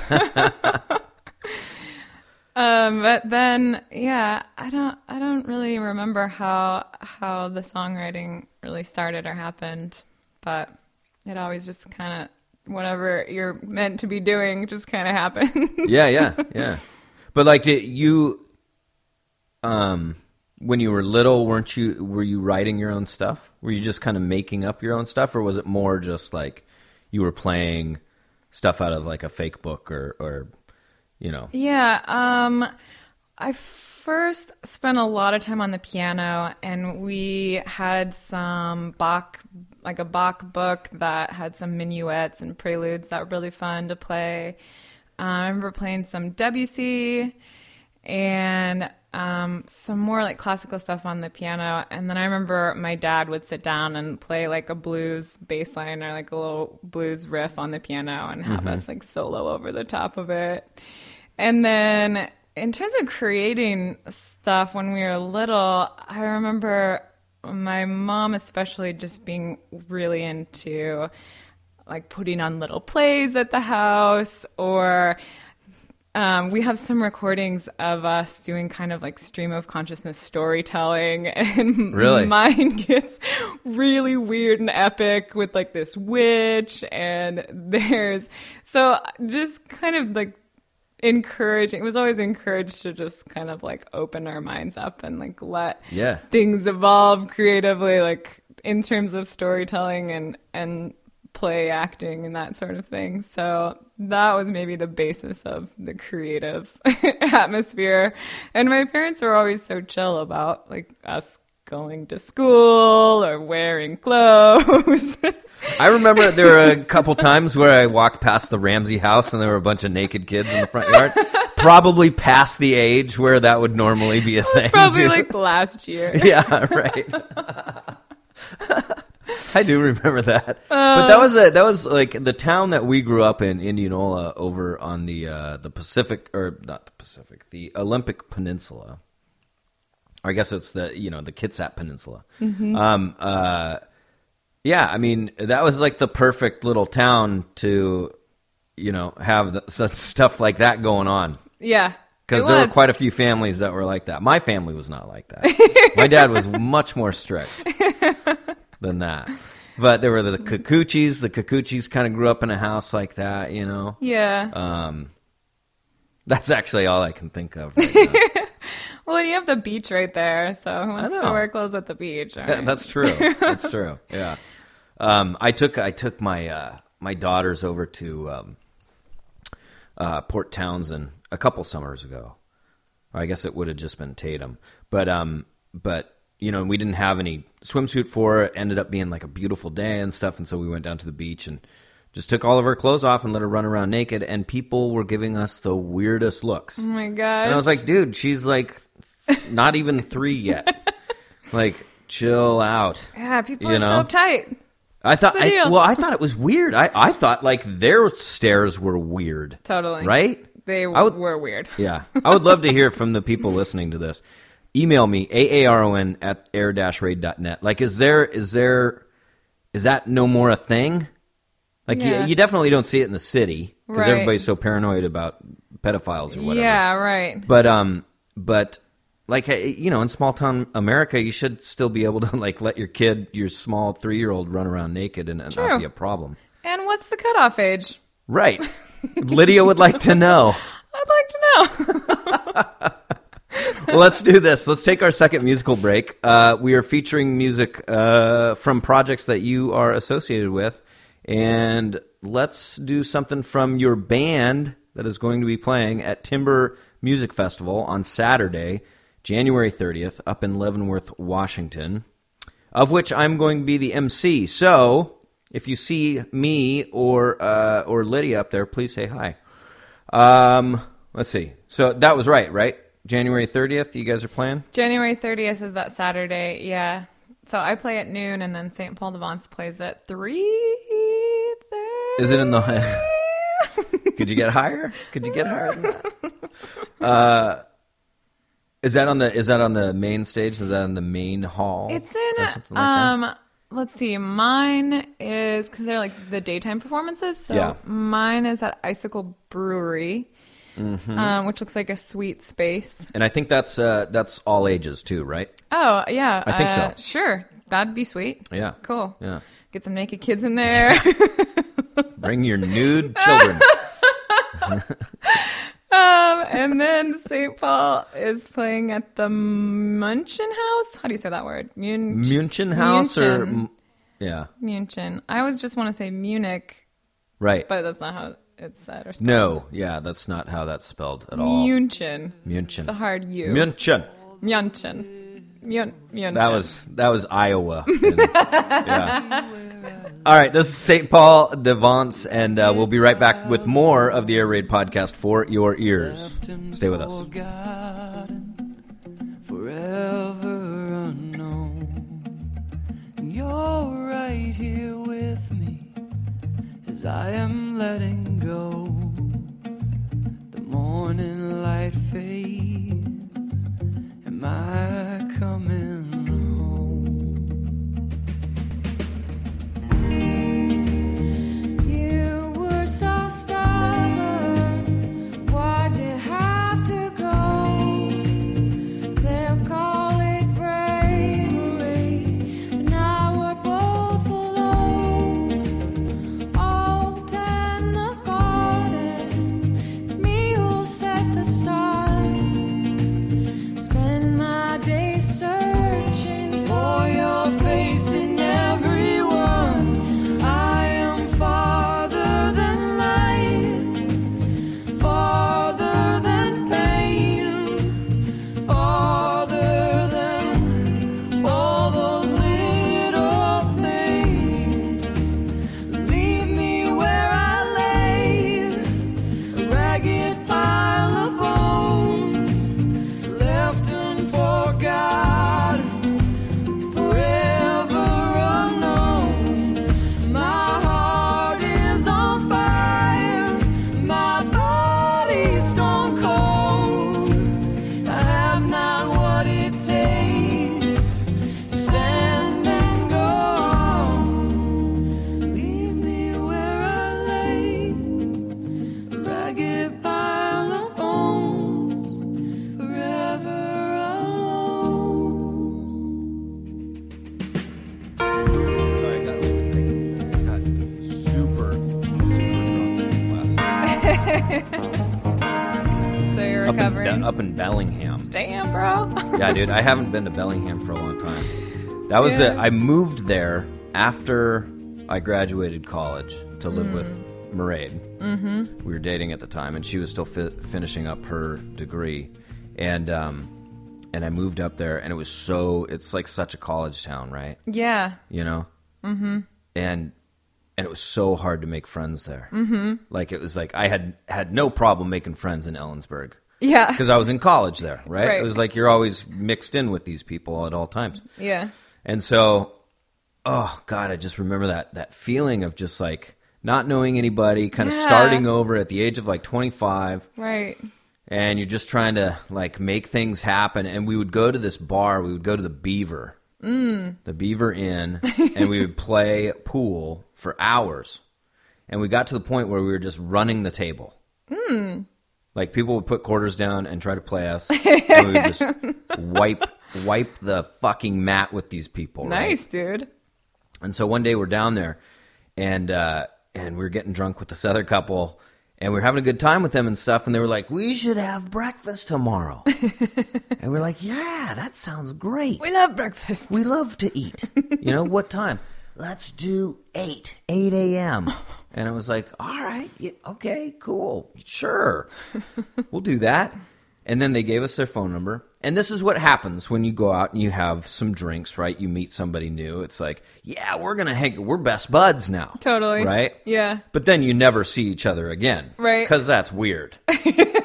Um, but then, yeah, I don't, I don't really remember how how the songwriting really started or happened, but it always just kind of whatever you're meant to be doing just kind of happened. Yeah, yeah, yeah. But like did you um when you were little, weren't you were you writing your own stuff? Were you just kind of making up your own stuff, or was it more just like you were playing stuff out of like a fake book or or you know? Yeah, um, I first spent a lot of time on the piano, and we had some Bach, like a Bach book that had some minuets and preludes that were really fun to play. Uh, I remember playing some Debussy and um, some more like classical stuff on the piano. And then I remember my dad would sit down and play like a blues bass line or like a little blues riff on the piano and have us like solo over the top of it. And then in terms of creating stuff when we were little, I remember my mom especially just being really into like putting on little plays at the house, or um, we have some recordings of us doing kind of like stream of consciousness storytelling, and Really? mine gets really weird and epic with like this witch, and there's so just kind of like encouraging. It was always encouraged to just kind of like open our minds up and like let Yeah. things evolve creatively, like in terms of storytelling and and play acting and that sort of thing. So that was maybe the basis of the creative atmosphere. And my parents were always so chill about like us going to school or wearing clothes. I remember there were a couple times where I walked past the Ramsey house and there were a bunch of naked kids in the front yard. Probably past the age where that would normally be a thing. It's probably too. like last year. Yeah, right. I do remember that. Uh, but that was a, that was like the town that we grew up in, Indianola, over on the uh, the Pacific, or not the Pacific, the Olympic Peninsula. Or I guess it's the, you know, the Kitsap Peninsula. Mm-hmm. Um, uh, yeah, I mean, that was like the perfect little town to, you know, have the, such stuff like that going on. Yeah. Because there were quite a few families that were like that. My family was not like that. My dad was much more strict than that. But there were the Kikuchis. The Kikuchis kind of grew up in a house like that, you know. Yeah. Um, that's actually all I can think of right now. Well, you have the beach right there, so who wants to know. wear clothes at the beach? All right. That's true. That's true. Yeah. Um, I took I took my uh, my daughters over to um, uh, Port Townsend a couple summers ago. Or I guess it would have just been Tatum, but um, but you know, we didn't have any swimsuit for it. Ended up being like a beautiful day and stuff, and so we went down to the beach and just took all of her clothes off and let her run around naked. And people were giving us the weirdest looks. Oh my gosh! And I was like, dude, she's like not even three yet. Like, chill out. Yeah, people you are know? so uptight. I thought, What's the I, deal? well, I thought it was weird. I, I thought like their stares were weird. Totally. Right? They I would- were weird. Yeah. I would love to hear from the people listening to this. Email me, A A R O N at air dash raid dot net. Like, is there, is there, is that no more a thing? Like, Yeah. you, you definitely don't see it in the city because Right. everybody's so paranoid about pedophiles or whatever. Yeah, right. But, um, but, like, hey, you know, in small town America, you should still be able to, like, let your kid, your small three-year-old run around naked and, and True. not be a problem. And what's the cutoff age? Right. Lydia would like to know. I'd like to know. Well, let's do this. Let's take our second musical break. Uh, we are featuring music uh, from projects that you are associated with. And let's do something from your band that is going to be playing at Timber Music Festival on Saturday, January thirtieth, up in Leavenworth, Washington, of which I'm going to be the M C. So if you see me or uh, or Lydia up there, please say hi. Um, let's see. So that was right, right? January thirtieth, you guys are playing? January thirtieth is that Saturday, yeah. So I play at noon, and then Saint Paul Devance plays at three thirty. Is it in the... Could you get higher? Could you get higher than that? Uh, is that on the is that on the main stage? Is that on the main hall? It's or in, something like um, that? let's see, mine is, because they're like the daytime performances, so Yeah. mine is at Icicle Brewery, Mm-hmm. um, which looks like a sweet space. And I think that's uh, that's all ages too, right? Oh, yeah. I think uh, so. Sure. That'd be sweet. Yeah. Cool. Yeah. Get some naked kids in there. Bring your nude children. Um, and then Saint Paul is playing at the Munchen House. How do you say that word? Mun- Munchen House or Munchen. yeah, Munchen. I always just want to say Munich, right? but that's not how it's said or spelled. No, yeah, that's not how that's spelled at all. Munchen. Munchen. It's a hard U. Munchen. Munchen. Mun- Munchen. That was that was Iowa. And, yeah. All right, this is Saint Paul Devance, and uh, we'll be right back with more of the Air Raid podcast for your ears. Stay with us. Forgotten, forever unknown, and you're right here with me as I am letting go. The morning light fades. Am I coming home? You were so stubborn. Why'd you So you're Up recovering. in, up in Bellingham. Damn, bro. Yeah, dude, I haven't been to Bellingham for a long time. That was Yeah. it. I moved there after I graduated college to live with Mairead. Mm-hmm. We were dating at the time, and she was still fi- finishing up her degree. And um, and I moved up there, and it was so, it's like such a college town, right? Yeah. You know? Mm-hmm. And and it was so hard to make friends there. Mm-hmm. Like, it was like, I had, had no problem making friends in Ellensburg. Yeah. Because I was in college there, right? Right. It was like you're always mixed in with these people at all times. Yeah. And so, oh, God, I just remember that that feeling of just like not knowing anybody, kind of Yeah. starting over at the age of like twenty-five. Right. And you're just trying to like make things happen. And we would go to this bar. We would go to the Beaver, mm. the Beaver Inn, and we would play pool for hours. And we got to the point where we were just running the table. Mm. Like people would put quarters down and try to play us. And we would just wipe wipe the fucking mat with these people. Right? Nice, dude. And so one day we're down there, and uh, and we were getting drunk with this other couple, and we were having a good time with them and stuff. And they were like, "We should have breakfast tomorrow." And we're like, "Yeah, that sounds great. We love breakfast. We love to eat. You know, what time? Let's do eight, eight a.m. And I was like, all right, yeah, okay, cool, sure. We'll do that. And then they gave us their phone number. And this is what happens when you go out and you have some drinks, right? You meet somebody new. It's like, yeah, we're going to hang, we're best buds now. Totally. Right? Yeah. But then you never see each other again. Right. Because that's weird. But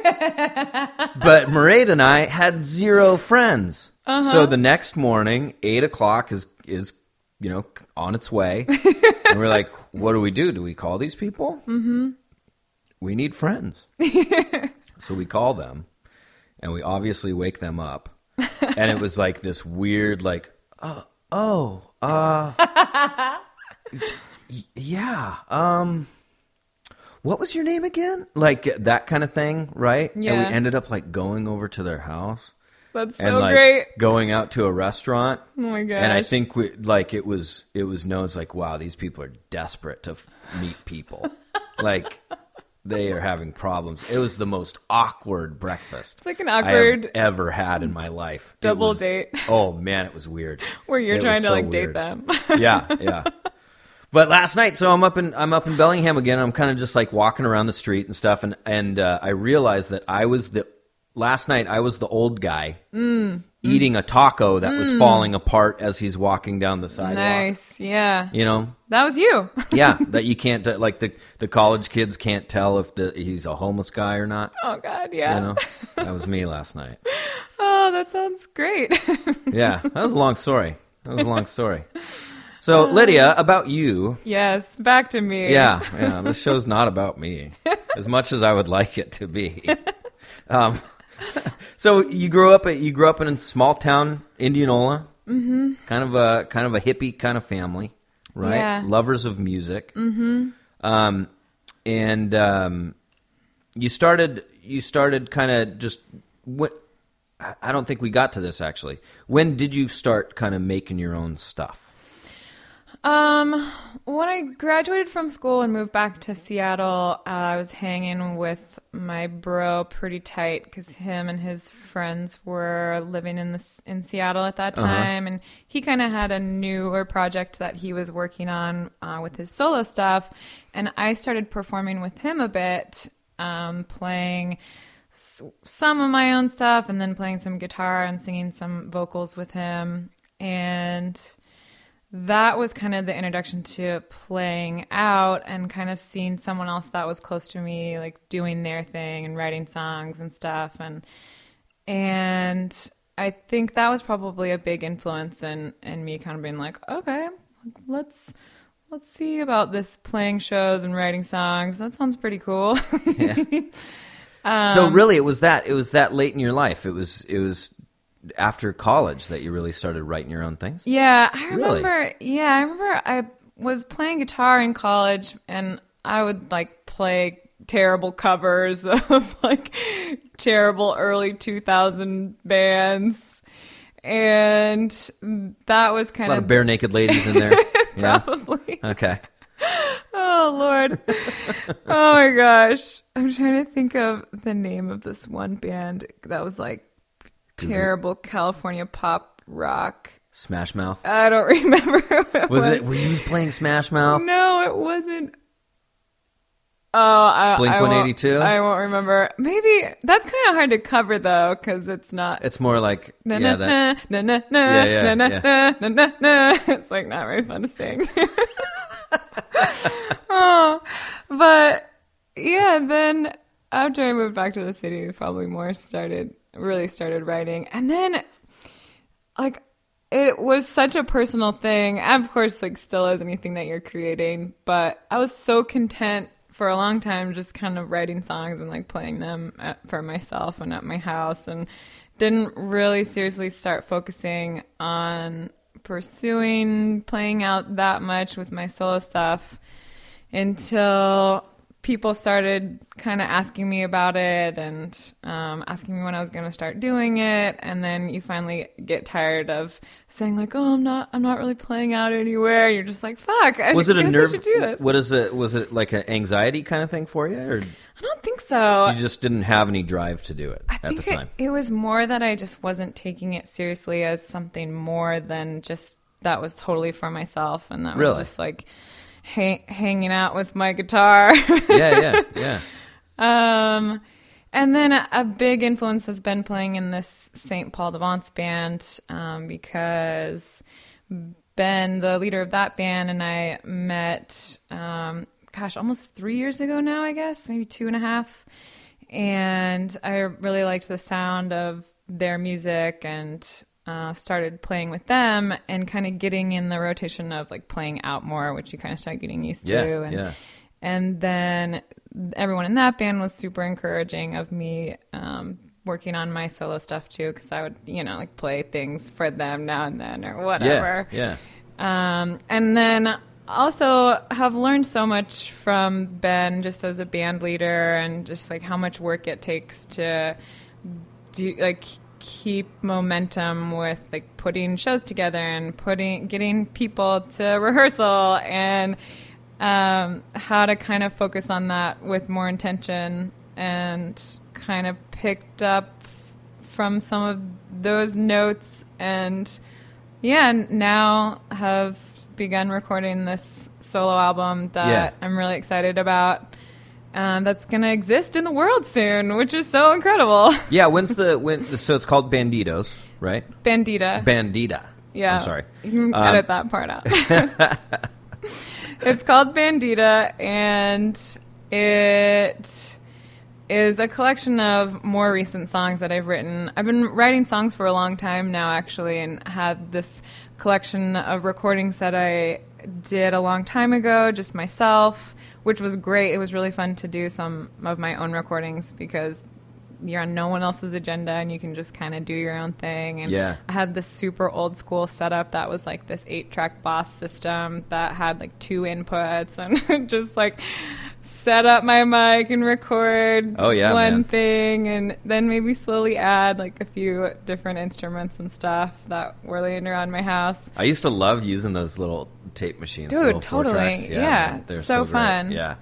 Mairead and I had zero friends. Uh-huh. So the next morning, eight o'clock is, is you know, on its way. And we're like, what do we do? Do we call these people? Mm-hmm. We need friends. So we call them, and we obviously wake them up. And it was like this weird, like, oh, oh, uh, y- yeah, um, what was your name again? Like that kind of thing, right? Yeah. And we ended up like going over to their house. That's so and like great. going out to a restaurant. Oh my gosh. And I think we, like it was it was known as like, wow, these people are desperate to f- meet people. Like they are having problems. It was the most awkward breakfast. It's like an awkward I have ever had in my life. It double was- date. Oh man, it was weird. Where you're It trying was to so like date weird. them. Yeah, yeah. But last night, so I'm up in I'm up in Bellingham again. I'm kind of just like walking around the street and stuff, and and uh, I realized that I was the last night I was the old guy mm. eating a taco that mm. was falling apart as he's walking down the sidewalk. Nice, yeah. You know, that was you. Yeah, that you can't uh, like the the college kids can't tell if the, he's a homeless guy or not. Oh God, yeah. You know, that was me last night. Oh, that sounds great. Yeah, that was a long story. That was a long story. So, Lydia, about you. Yes, back to me. Yeah, yeah. This show's not about me, as much as I would like it to be. Um, so you grew up. You grew up in a small town, Indianola. Mm-hmm. Kind of a kind of a hippie kind of family, right? Yeah. Lovers of music. Mm-hmm. Um, and um, you started. You started kind of just. What? I don't think we got to this actually. When did you start kind of making your own stuff? Um, when I graduated from school and moved back to Seattle, uh, I was hanging with my bro pretty tight because him and his friends were living in the in Seattle at that time, uh-huh. and he kind of had a newer project that he was working on uh, with his solo stuff, and I started performing with him a bit, um, playing s- some of my own stuff, and then playing some guitar and singing some vocals with him, and that was kind of the introduction to playing out and kind of seeing someone else that was close to me, like doing their thing and writing songs and stuff. And, and I think that was probably a big influence in, in me kind of being like, okay, let's, let's see about this playing shows and writing songs. That sounds pretty cool. Yeah. um, so really it was that, it was that late in your life. It was, it was, after college that you really started writing your own things? Yeah, I remember. Really? Yeah, I remember I was playing guitar in college, and I would like play terrible covers of like terrible early two thousand bands, and that was kind a lot of of bare naked ladies in there. Yeah. Probably. Okay. Oh, Oh, Lord. Oh, my gosh. I'm trying to think of the name of this one band that was like terrible California pop rock. Smash Mouth? I don't remember who it was. Was it? Were you playing Smash Mouth? No, it wasn't. Oh, I, Blink I one won't- eighty-two? I won't remember. Maybe that's kind of hard to cover though, because it's not. It's more like Na yeah, na that. na na na Yeah, yeah, na yeah. na na na na. It's like not very fun to sing. Oh, but yeah, then after I moved back to the city, probably more started really started writing, and then like it was such a personal thing. Of course, like still is anything that you're creating, but I was so content for a long time just kind of writing songs and like playing them at, for myself and at my house, and didn't really seriously start focusing on pursuing playing out that much with my solo stuff until people started kind of asking me about it and um, asking me when I was going to start doing it, and then you finally get tired of saying like, "Oh, I'm not, I'm not really playing out anywhere." You're just like, "Fuck, I Was should, it a guess nerve? I should do this." What is it? Was it like an anxiety kind of thing for you, or I don't think so. you just didn't have any drive to do it I at think the time? It, it was more that I just wasn't taking it seriously as something more than just that was totally for myself, and that Really? was just like ha- hanging out with my guitar. yeah, yeah, yeah. Um, and then a, a big influence has been playing in this Saint Paul Devance band, um, because Ben, the leader of that band, and I met, um, gosh, almost three years ago now, I guess, maybe two and a half. And I really liked the sound of their music and uh, started playing with them and kind of getting in the rotation of like playing out more, which you kind of start getting used Yeah, to. And, yeah. and then everyone in that band was super encouraging of me um, working on my solo stuff too, because I would, you know, like play things for them now and then or whatever. Yeah, Um, and then also have learned so much from Ben just as a band leader and just like how much work it takes to do like keep momentum with like putting shows together and putting getting people to rehearsal, and um, how to kind of focus on that with more intention, and kind of picked up from some of those notes, and yeah, now have begun recording this solo album that Yeah. I'm really excited about. Um, that's going to exist in the world soon, which is so incredible. Yeah, when's the when? So it's called Banditos, right? Bandita. Bandita. Yeah. I'm sorry. You can Um, edit that part out. It's called Bandita, and it is a collection of more recent songs that I've written. I've been writing songs for a long time now, actually, and had this collection of recordings that I did a long time ago, just myself, which was great. It was really fun to do some of my own recordings because you're on no one else's agenda and you can just kind of do your own thing. And Yeah. I had this super old school setup that was like this eight track Boss system that had like two inputs, and just like set up my mic and record Oh, yeah, one man. thing, and then maybe slowly add like a few different instruments and stuff that were laying around my house. I used to love using those little tape machines. the little Dude, four totally. tracks. Yeah, they're so great. fun. Yeah.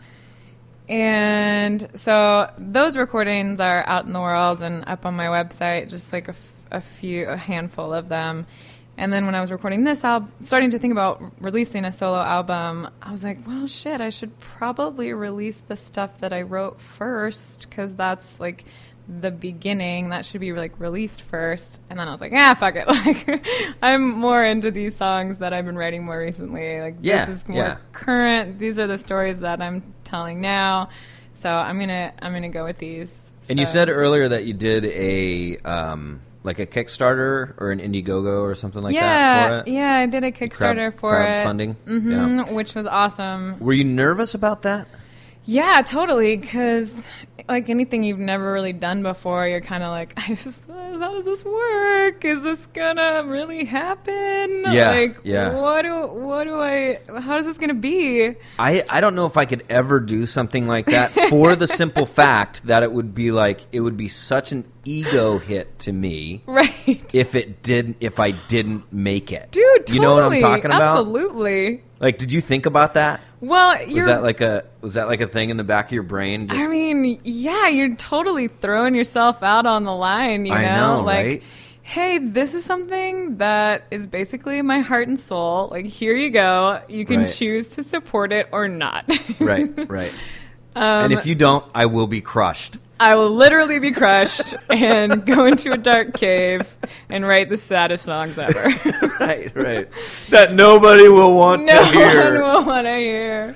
And so those recordings are out in the world and up on my website, just like a, f- a few, a handful of them. And then when I was recording this album, starting to think about releasing a solo album, I was like, well, shit, I should probably release the stuff that I wrote first, because that's like the beginning. That should be like released first. And then I was like, ah, fuck it. Like, I'm more into these songs that I've been writing more recently. Like, Yeah, this is more yeah. current. These are the stories that I'm telling now. So I'm gonna I'm gonna go with these. And you So- said earlier that you did a um, like a Kickstarter or an Indiegogo or something like yeah, that for it. yeah, I did a Kickstarter Crowd- for it, crowdfunding? hmm Yeah. which was awesome. Were you nervous about that? Yeah, totally. Because like anything you've never really done before, you're kind of like, is this, how does this work? Is this gonna really happen? Yeah, Like, yeah. what do what do I? How is this gonna be? I, I don't know if I could ever do something like that for the simple fact that it would be like it would be such an ego hit to me Right, if it didn't if I didn't make it. dude. Totally. You know what I'm talking about? Absolutely. Like, did you think about that? Well, Was you're. that like a was that like a thing in the back of your brain? Just, I mean, yeah, you're totally throwing yourself out on the line. You know, I know, like, right? hey, this is something that is basically my heart and soul. Like, here you go. You can Right. choose to support it or not. right, right. Um, and if you don't, I will be crushed. I will literally be crushed and go into a dark cave and write the saddest songs ever. right, right. That nobody will want No to hear. one will want to hear.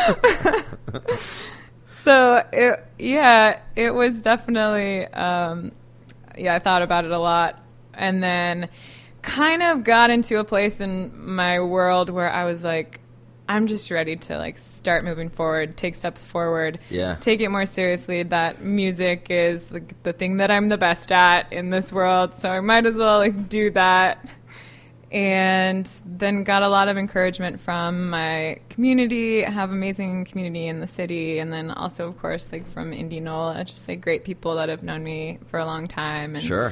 So, it, yeah, it was definitely, um, yeah, I thought about it a lot. And then kind of got into a place in my world where I was like, I'm just ready to like start moving forward, take steps forward, Yeah. take it more seriously. That music is like the thing that I'm the best at in this world, so I might as well like do that. And then got a lot of encouragement from my community. I have amazing community in the city, and then also, of course, like from Indie Nola, just like great people that have known me for a long time. And, Sure.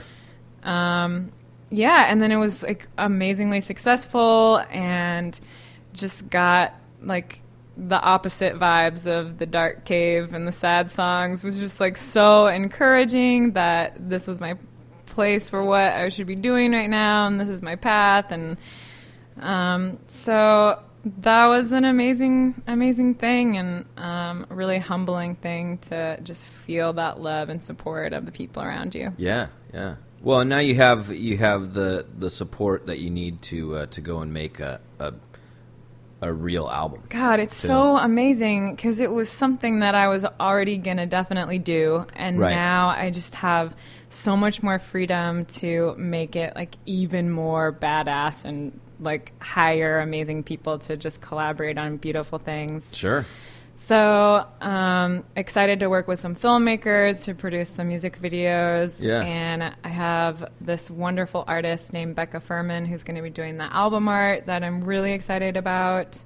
Um, yeah, and then it was like amazingly successful, and just got like the opposite vibes of the dark cave and the sad songs. It was just like so encouraging that this was my place for what I should be doing right now, and this is my path. And um, so that was an amazing, amazing thing, and um, a really humbling thing to just feel that love and support of the people around you. Yeah, yeah. Well, now you have you have the, the support that you need to uh, to go and make a, a a real album. God, it's too. so amazing because it was something that I was already going to definitely do. And Right. now I just have so much more freedom to make it like even more badass and like hire amazing people to just collaborate on beautiful things. Sure. So um, excited to work with some filmmakers to produce some music videos. Yeah. And I have this wonderful artist named Becca Furman who's going to be doing the album art that I'm really excited about.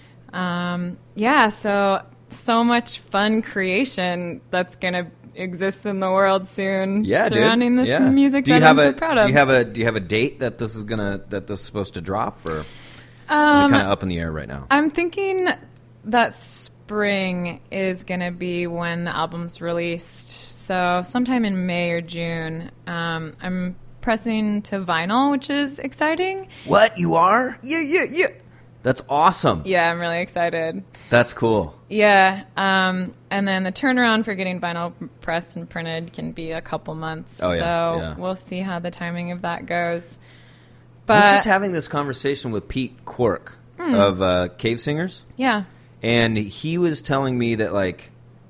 Um, yeah, so so much fun creation that's going to exist in the world soon. Yeah, surrounding dude. this Yeah. music do you that have I'm a, so proud of. Do you have a Do you have a date that this is gonna that this is supposed to drop, or is Um, it kind of up in the air right now? I'm thinking that spring is going to be when the album's released. So sometime in May or June. Um, I'm pressing to vinyl, which is exciting. What, you are? Yeah, yeah, yeah. That's awesome. Yeah, I'm really excited. That's cool. Yeah. Um, and then the turnaround for getting vinyl pressed and printed can be a couple months. Oh, yeah, So yeah. we'll see how the timing of that goes. I was But just having this conversation with Pete Quirk Hmm. of uh, Cave Singers. yeah. And he was telling me that like,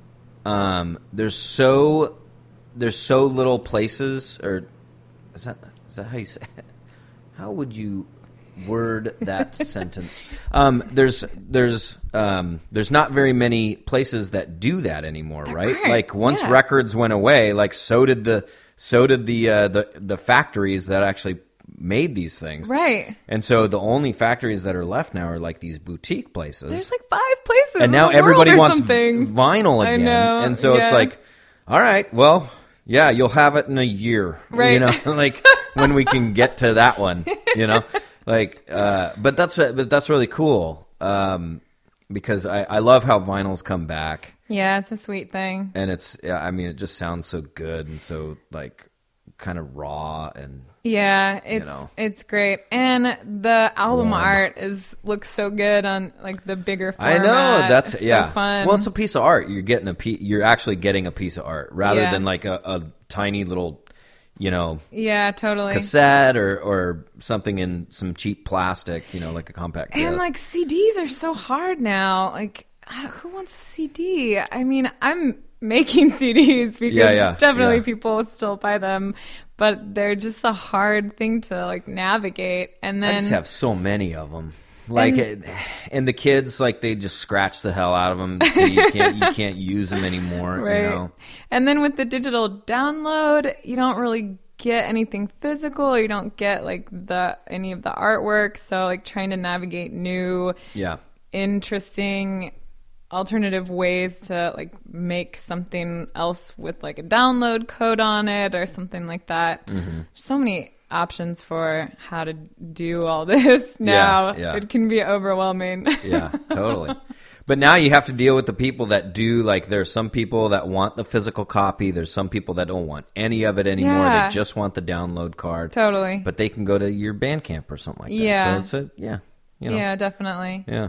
um, there's so there's so little places, or is that is that how you say it? How would you word that sentence? Um, there's there's um, there's not very many places that do that anymore, There right? aren't, Like once yeah. records went away, like so did the so did the uh, the the factories that actually made these things. Right. And so the only factories that are left now are like these boutique places. There's like five places and in now the world everybody or wants something. vinyl I again. know, And so it's yeah. like, all right, well, yeah, you'll have it in a year. Right. You know, like when we can get to that one, you know? Like uh but that's but that's really cool. Um because I, I love how vinyls come back, Yeah, it's a sweet thing. and it's yeah, I mean it just sounds so good and so like kind of raw and Yeah, it's know. it's great, and the album Warm. art is looks so good on like the bigger I format. know that's It's yeah. so fun. Well, it's a piece of art. You're getting a piece. You're actually getting a piece of art rather Yeah. than like a, a tiny little, you know, yeah, totally. cassette or or something in some cheap plastic. You know, like a compact disc. And like C Ds are so hard now. Like, I don't- who wants a C D? I mean, I'm making C Ds because Yeah, yeah, definitely yeah. people still buy them, but they're just a hard thing to like navigate. And then I just have so many of them. Like, And- and, and the kids, like they just scratch the hell out of them. So you can't you can't use them anymore. right. You know. And then with the digital download, you don't really get anything physical. You don't get like the any of the artwork. So like trying to navigate new, Yeah. interesting alternative ways to like make something else with like a download code on it or something like that. Mm-hmm. There's so many options for how to do all this now. yeah. It can be overwhelming. Yeah, totally. But now you have to deal with the people that do, like, there's some people that want the physical copy. There's some people that don't want any of it anymore. Yeah. They just want the download card. Totally. But they can go to your Bandcamp or something like that. Yeah. So it's a, yeah. You know, Yeah, definitely. yeah.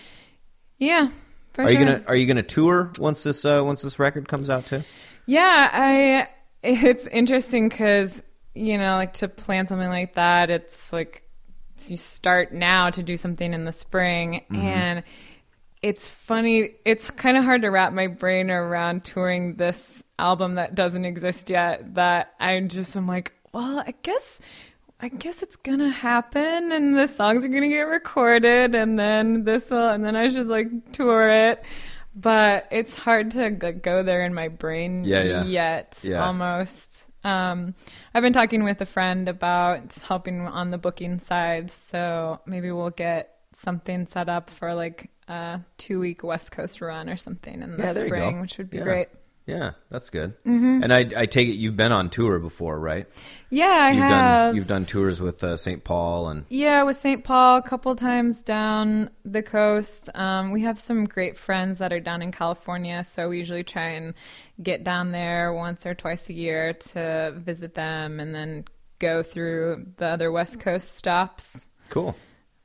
Yeah, for Are sure. you gonna Are you gonna tour once this uh, once this record comes out too? Yeah, I. It's interesting because, you know, like to plan something like that, it's like you start now to do something in the spring, Mm-hmm. and it's funny. It's kind of hard to wrap my brain around touring this album that doesn't exist yet. That I just am like, well, I guess. I guess it's gonna happen, and the songs are gonna get recorded, and then this will, and then I should like tour it. But it's hard to like, go there in my brain Yeah, yeah. yet, Yeah. almost. Um, I've been talking with a friend about helping on the booking side, so maybe we'll get something set up for like a two-week West Coast run or something in the Yeah, there you spring, go. which would be Yeah. great. Yeah, that's good. Mm-hmm. And I, I take it you've been on tour before, right? Yeah, I You've have. done you've done tours with uh, Saint Paul and Yeah, with Saint Paul a couple times down the coast. Um, we have some great friends that are down in California, so we usually try and get down there once or twice a year to visit them and then go through the other West Coast stops. cool.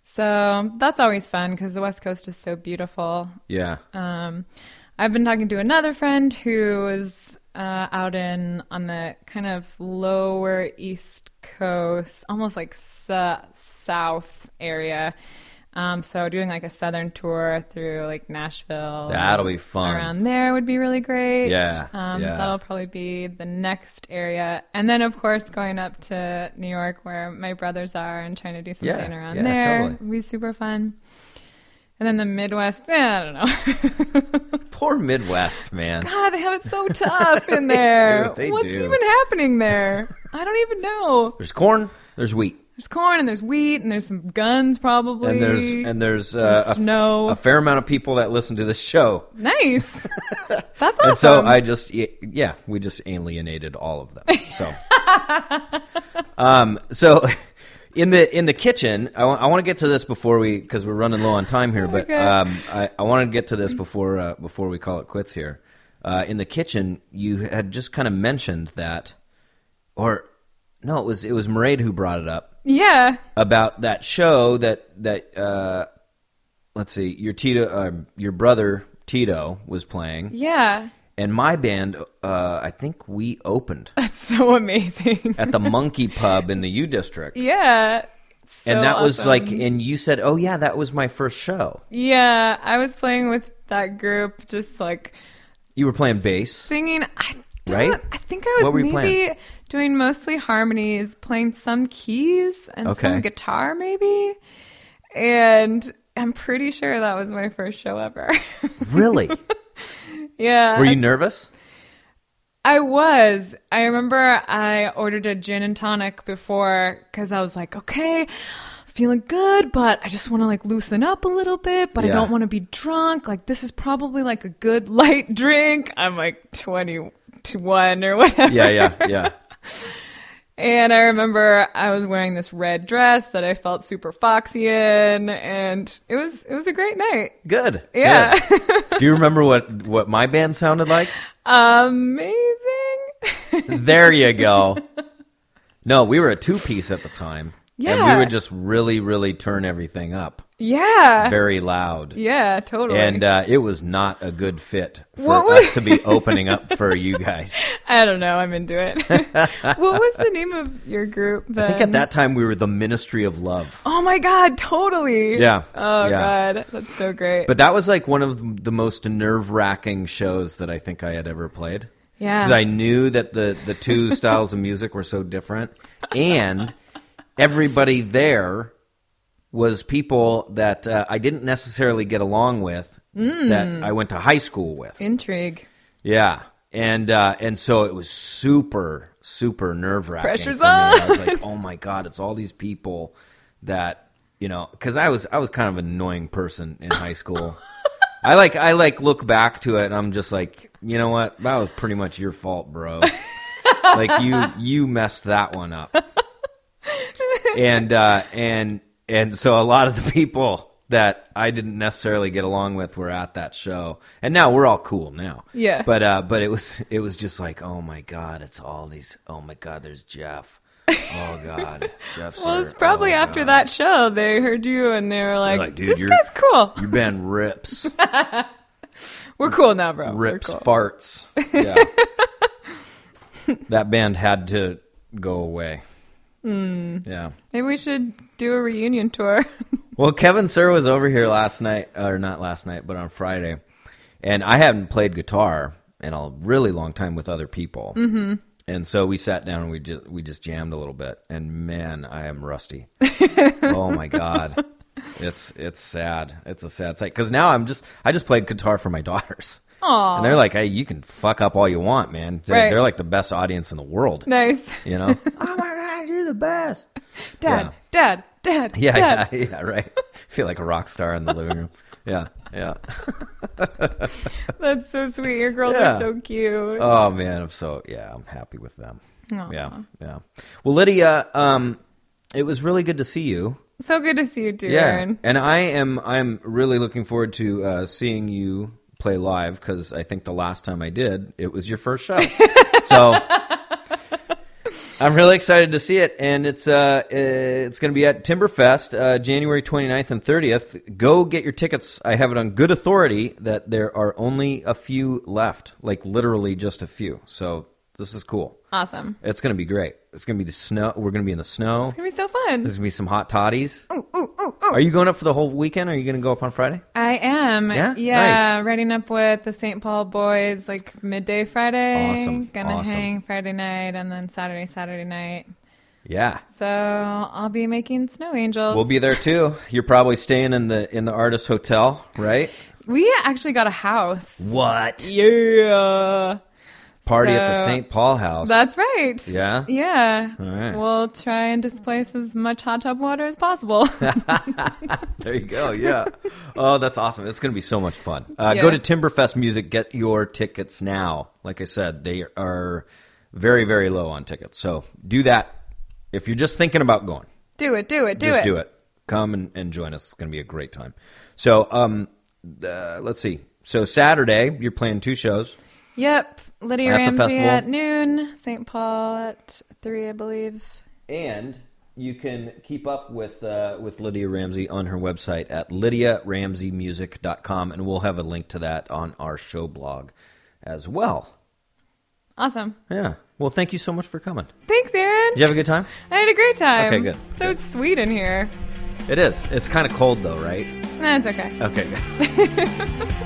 So that's always fun because the West Coast is so beautiful. Yeah. Um, I've been talking to another friend who is uh, out in on the kind of lower East Coast, almost like su- south area. Um, so doing like a southern tour through like Nashville. That'll be fun. Around there would be really great. Yeah, Um, yeah. That'll probably be the next area. And then, of course, going up to New York where my brothers are and trying to do something Yeah, around yeah, there totally. would be super fun. And then the Midwest, eh, I don't know. Poor Midwest, man. God, they have it so tough in They there. do, they What's do. even happening there? I don't even know. There's corn, there's wheat, There's corn and there's wheat and there's some guns probably. and there's and there's uh, a, snow. a fair amount of people that listen to this show. Nice. That's awesome. And so I just, yeah, we just alienated all of them. So, um, so in the in the kitchen, I want to get to this before we, because we're running low on time here. But Okay. um, I, I want to get to this before uh, before we call it quits here. Uh, in the kitchen, you had just kind of mentioned that, or no, it was it was Mairead who brought it up Yeah. about that show that that uh, let's see, your Tito, uh, your brother Tito was playing. Yeah. And my band, uh, I think we opened That's so amazing. at the Monkey Pub in the U District. Yeah. So and that was awesome. like, and you said, oh yeah, that was my first show. Yeah, I was playing with that group, just like You were playing bass. singing. I don't, Right? I think I was What were you maybe playing? doing mostly harmonies, playing some keys and Okay. some guitar, maybe. And I'm pretty sure that was my first show ever. Really? Yeah. Were you nervous? I was. I remember I ordered a gin and tonic before because I was like, okay, feeling good, but I just want to like loosen up a little bit, but Yeah. I don't want to be drunk. Like this is probably like a good light drink. I'm like twenty-one or whatever. Yeah, yeah, yeah. And I remember I was wearing this red dress that I felt super foxy in, and it was it was a great night. Good. Yeah. Good. Do you remember what, what my band sounded like? Amazing. There you go. No, we were a two-piece at the time. And Yeah. we would just really, really turn everything up. Yeah. Very loud. Yeah, totally. And uh, it was not a good fit for What was- us to be opening up for you guys. I don't know. I'm into it. What was the name of your group then? I think at that time we were the Ministry of Love. Oh my God, totally. Yeah, Oh yeah. God, that's so great. But that was like one of the most nerve-wracking shows that I think I had ever played. Yeah. Because I knew that the, the two styles of music were so different. And everybody there was people that uh, I didn't necessarily get along with, that I went to high school with. Intrigue. Yeah. And uh, and so it was super, super nerve-wracking Pressure's for me. on. I was like, oh my God, it's all these people that, you know, because I was, I was kind of an annoying person in high school. I like, I like look back to it and I'm just like, you know what? That was pretty much your fault, bro. Like you, you messed that one up. And, uh, and, and so a lot of the people that I didn't necessarily get along with were at that show, and now we're all cool now. Yeah. But uh, but it was it was just like, oh my God, it's all these. Oh my God, there's Jeff. Oh God, Jeff. Well, it's sir. probably Oh, after God. that show they heard you and they were like, like, dude, "This you're- guy's cool. Your band rips, We're cool now, bro. rips We're cool." farts. Yeah. That band had to go away. Mm. Yeah. Maybe we should do a reunion tour. Well, Kevin Sir was over here last night, or not last night, but on Friday, and I hadn't played guitar in a really long time with other people. Mm-hmm. And so we sat down and we just we just jammed a little bit, and man, I am rusty. Oh my God, it's it's sad. It's a sad sight because now I'm just I just played guitar for my daughters, Aw. and they're like, "Hey, you can fuck up all you want, man." They're, Right. they're like the best audience in the world. Nice. You know? Oh my God, you're the best. Dad, dad, dad, Yeah, dad. yeah, yeah, right. Feel like a rock star in the living room. Yeah, yeah. That's so sweet. Your girls Yeah. are so cute. Oh man, I'm so yeah, I'm happy with them. Aw. Yeah, yeah. Well, Lydia, um, it was really good to see you. So good to see you, too, Yeah, Aaron. and I am I'm really looking forward to uh, seeing you play live because I think the last time I did, it was your first show. So I'm really excited to see it, and it's uh it's going to be at Timberfest, uh, January twenty-ninth and thirtieth. Go get your tickets. I have it on good authority that there are only a few left, like literally just a few. So this is cool. Awesome. It's going to be great. It's going to be the snow. We're going to be in the snow. It's going to be so fun. There's going to be some hot toddies. Ooh, ooh, ooh, ooh. Are you going up for the whole weekend, or are you going to go up on Friday? I am. Yeah? Yeah. Nice. Writing up with the Saint Paul boys like midday Friday. Awesome. Gonna Awesome. hang Friday night and then Saturday, Saturday night. Yeah. So I'll be making snow angels. We'll be there too. You're probably staying in the in the Artist Hotel, right? We actually got a house. What? Yeah. Party at the So- Saint Paul house. That's right. Yeah? Yeah. All right. We'll try and displace as much hot tub water as possible. There you go. Yeah. Oh, that's awesome. It's going to be so much fun. Uh, Yeah. Go to Timberfest Music. Get your tickets now. Like I said, they are very, very low on tickets. So do that. If you're just thinking about going, do it. Do it. Do just it. do it. Come and, and join us. It's going to be a great time. So um, uh, let's see. So Saturday, you're playing two shows. Yep. Lydia At the Ramsey festival. at noon. Saint Paul at three, I believe. And you can keep up with uh, with Lydia Ramsey on her website at lydia ramsey music dot com, and we'll have a link to that on our show blog as well. Awesome. Yeah. Well, thank you so much for coming. Thanks, Aaron. Did you have a good time? I had a great time. Okay, good. So Good. sweet in here. It is. It's kind of cold, though, right? Nah, it's okay. Okay, good.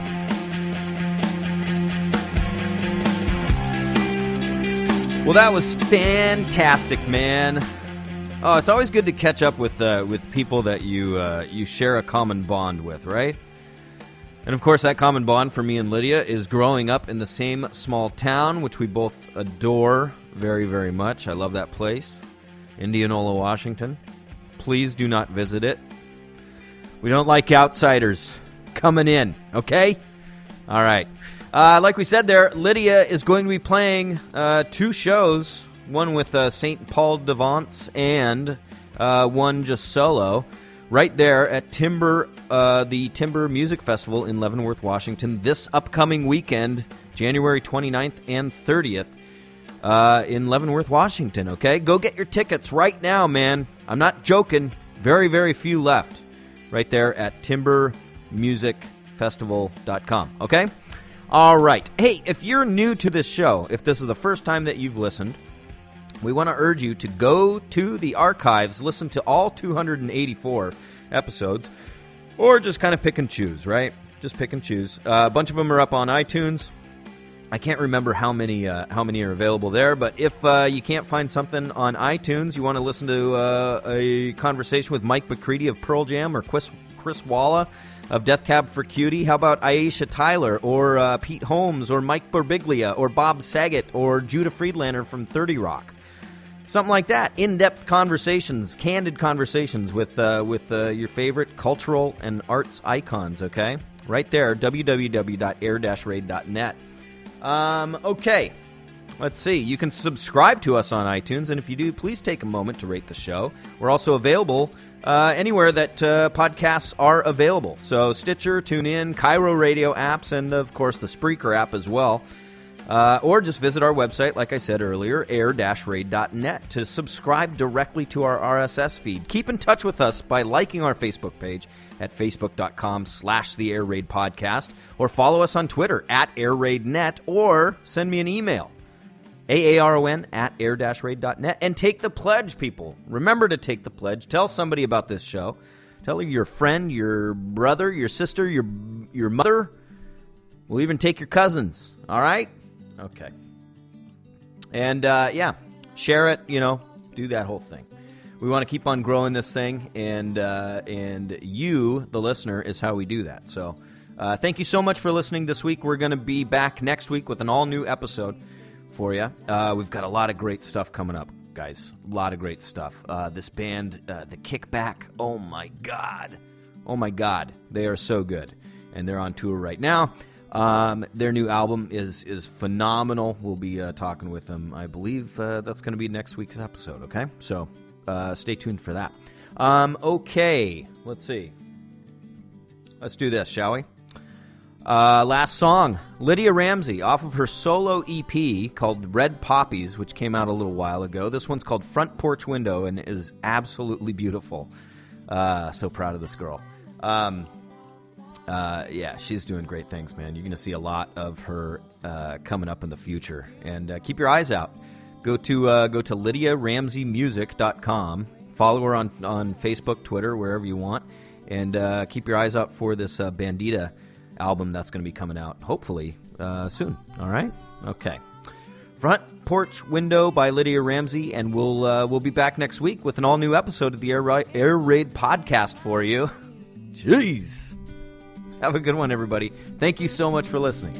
Well, that was fantastic, man. Oh, it's always good to catch up with uh, with people that you uh, you share a common bond with, right? And of course, that common bond for me and Lydia is growing up in the same small town, which we both adore very, very much. I love that place, Indianola, Washington. Please do not visit it. We don't like outsiders coming in, okay? All right. Uh, like we said there, Lydia is going to be playing uh, two shows, one with uh, Saint Paul Devance and uh, one just solo, right there at Timber, uh, the Timber Music Festival in Leavenworth, Washington, this upcoming weekend, January twenty-ninth and thirtieth, uh, in Leavenworth, Washington, okay? Go get your tickets right now, man. I'm not joking. Very, very few left right there at timber music festival dot com, okay? All right. Hey, if you're new to this show, if this is the first time that you've listened, we want to urge you to go to the archives, listen to all two hundred eighty-four episodes, or just kind of pick and choose, right? Just pick and choose. Uh, a bunch of them are up on iTunes. I can't remember how many uh, how many are available there, but if uh, you can't find something on iTunes, you want to listen to uh, a conversation with Mike McCready of Pearl Jam or Chris, Chris Walla of Death Cab for Cutie. How about Aisha Tyler or uh, Pete Holmes or Mike Birbiglia or Bob Saget or Judah Friedlander from thirty Rock? Something like that. In-depth conversations, candid conversations with uh, with uh, your favorite cultural and arts icons, okay? Right there, w w w dot air dash raid dot net. Um, okay, let's see. You can subscribe to us on iTunes, and if you do, please take a moment to rate the show. We're also available uh, anywhere that uh, podcasts are available. So Stitcher, TuneIn, Cairo Radio apps, and, of course, the Spreaker app as well. Uh, or just visit our website, like I said earlier, air dash raid dot net, to subscribe directly to our R S S feed. Keep in touch with us by liking our Facebook page at facebook.com slash the Air Raid Podcast, or follow us on Twitter at Air Raid Net, or send me an email, A A R O N at air dash raid dot net, and take the pledge, people. Remember to take the pledge. Tell somebody about this show. Tell your friend, your brother, your sister, your your mother. We'll even take your cousins, all right? Okay. And, uh, yeah, share it, you know, do that whole thing. We want to keep on growing this thing, and uh, and you, the listener, is how we do that. So uh, thank you so much for listening this week. We're going to be back next week with an all-new episode for you. Uh, we've got a lot of great stuff coming up, guys. A lot of great stuff. Uh, this band, uh, The Kickback, oh, my God. Oh, my God. They are so good, and they're on tour right now. Um, their new album is is phenomenal. We'll be uh, talking with them. I believe uh, that's going to be next week's episode, okay? So uh, stay tuned for that. Um, okay, let's see. Let's do this, shall we? Uh, last song, Lydia Ramsey, off of her solo E P called Red Poppies, which came out a little while ago. This one's called Front Porch Window and is absolutely beautiful. Uh, so proud of this girl. Um Uh, yeah, she's doing great things, man. You're going to see a lot of her uh, coming up in the future. And uh, keep your eyes out. Go to uh, go to lydia ramsey music dot com. Follow her on, on Facebook, Twitter, wherever you want. And uh, keep your eyes out for this uh, Bandita album that's going to be coming out, hopefully, uh, soon. All right? Okay. Front Porch Window by Lydia Ramsey. And we'll, uh, we'll be back next week with an all-new episode of the Air, Ra- Air Raid Podcast for you. Jeez. Have a good one, everybody. Thank you so much for listening.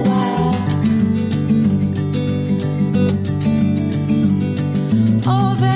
Oh,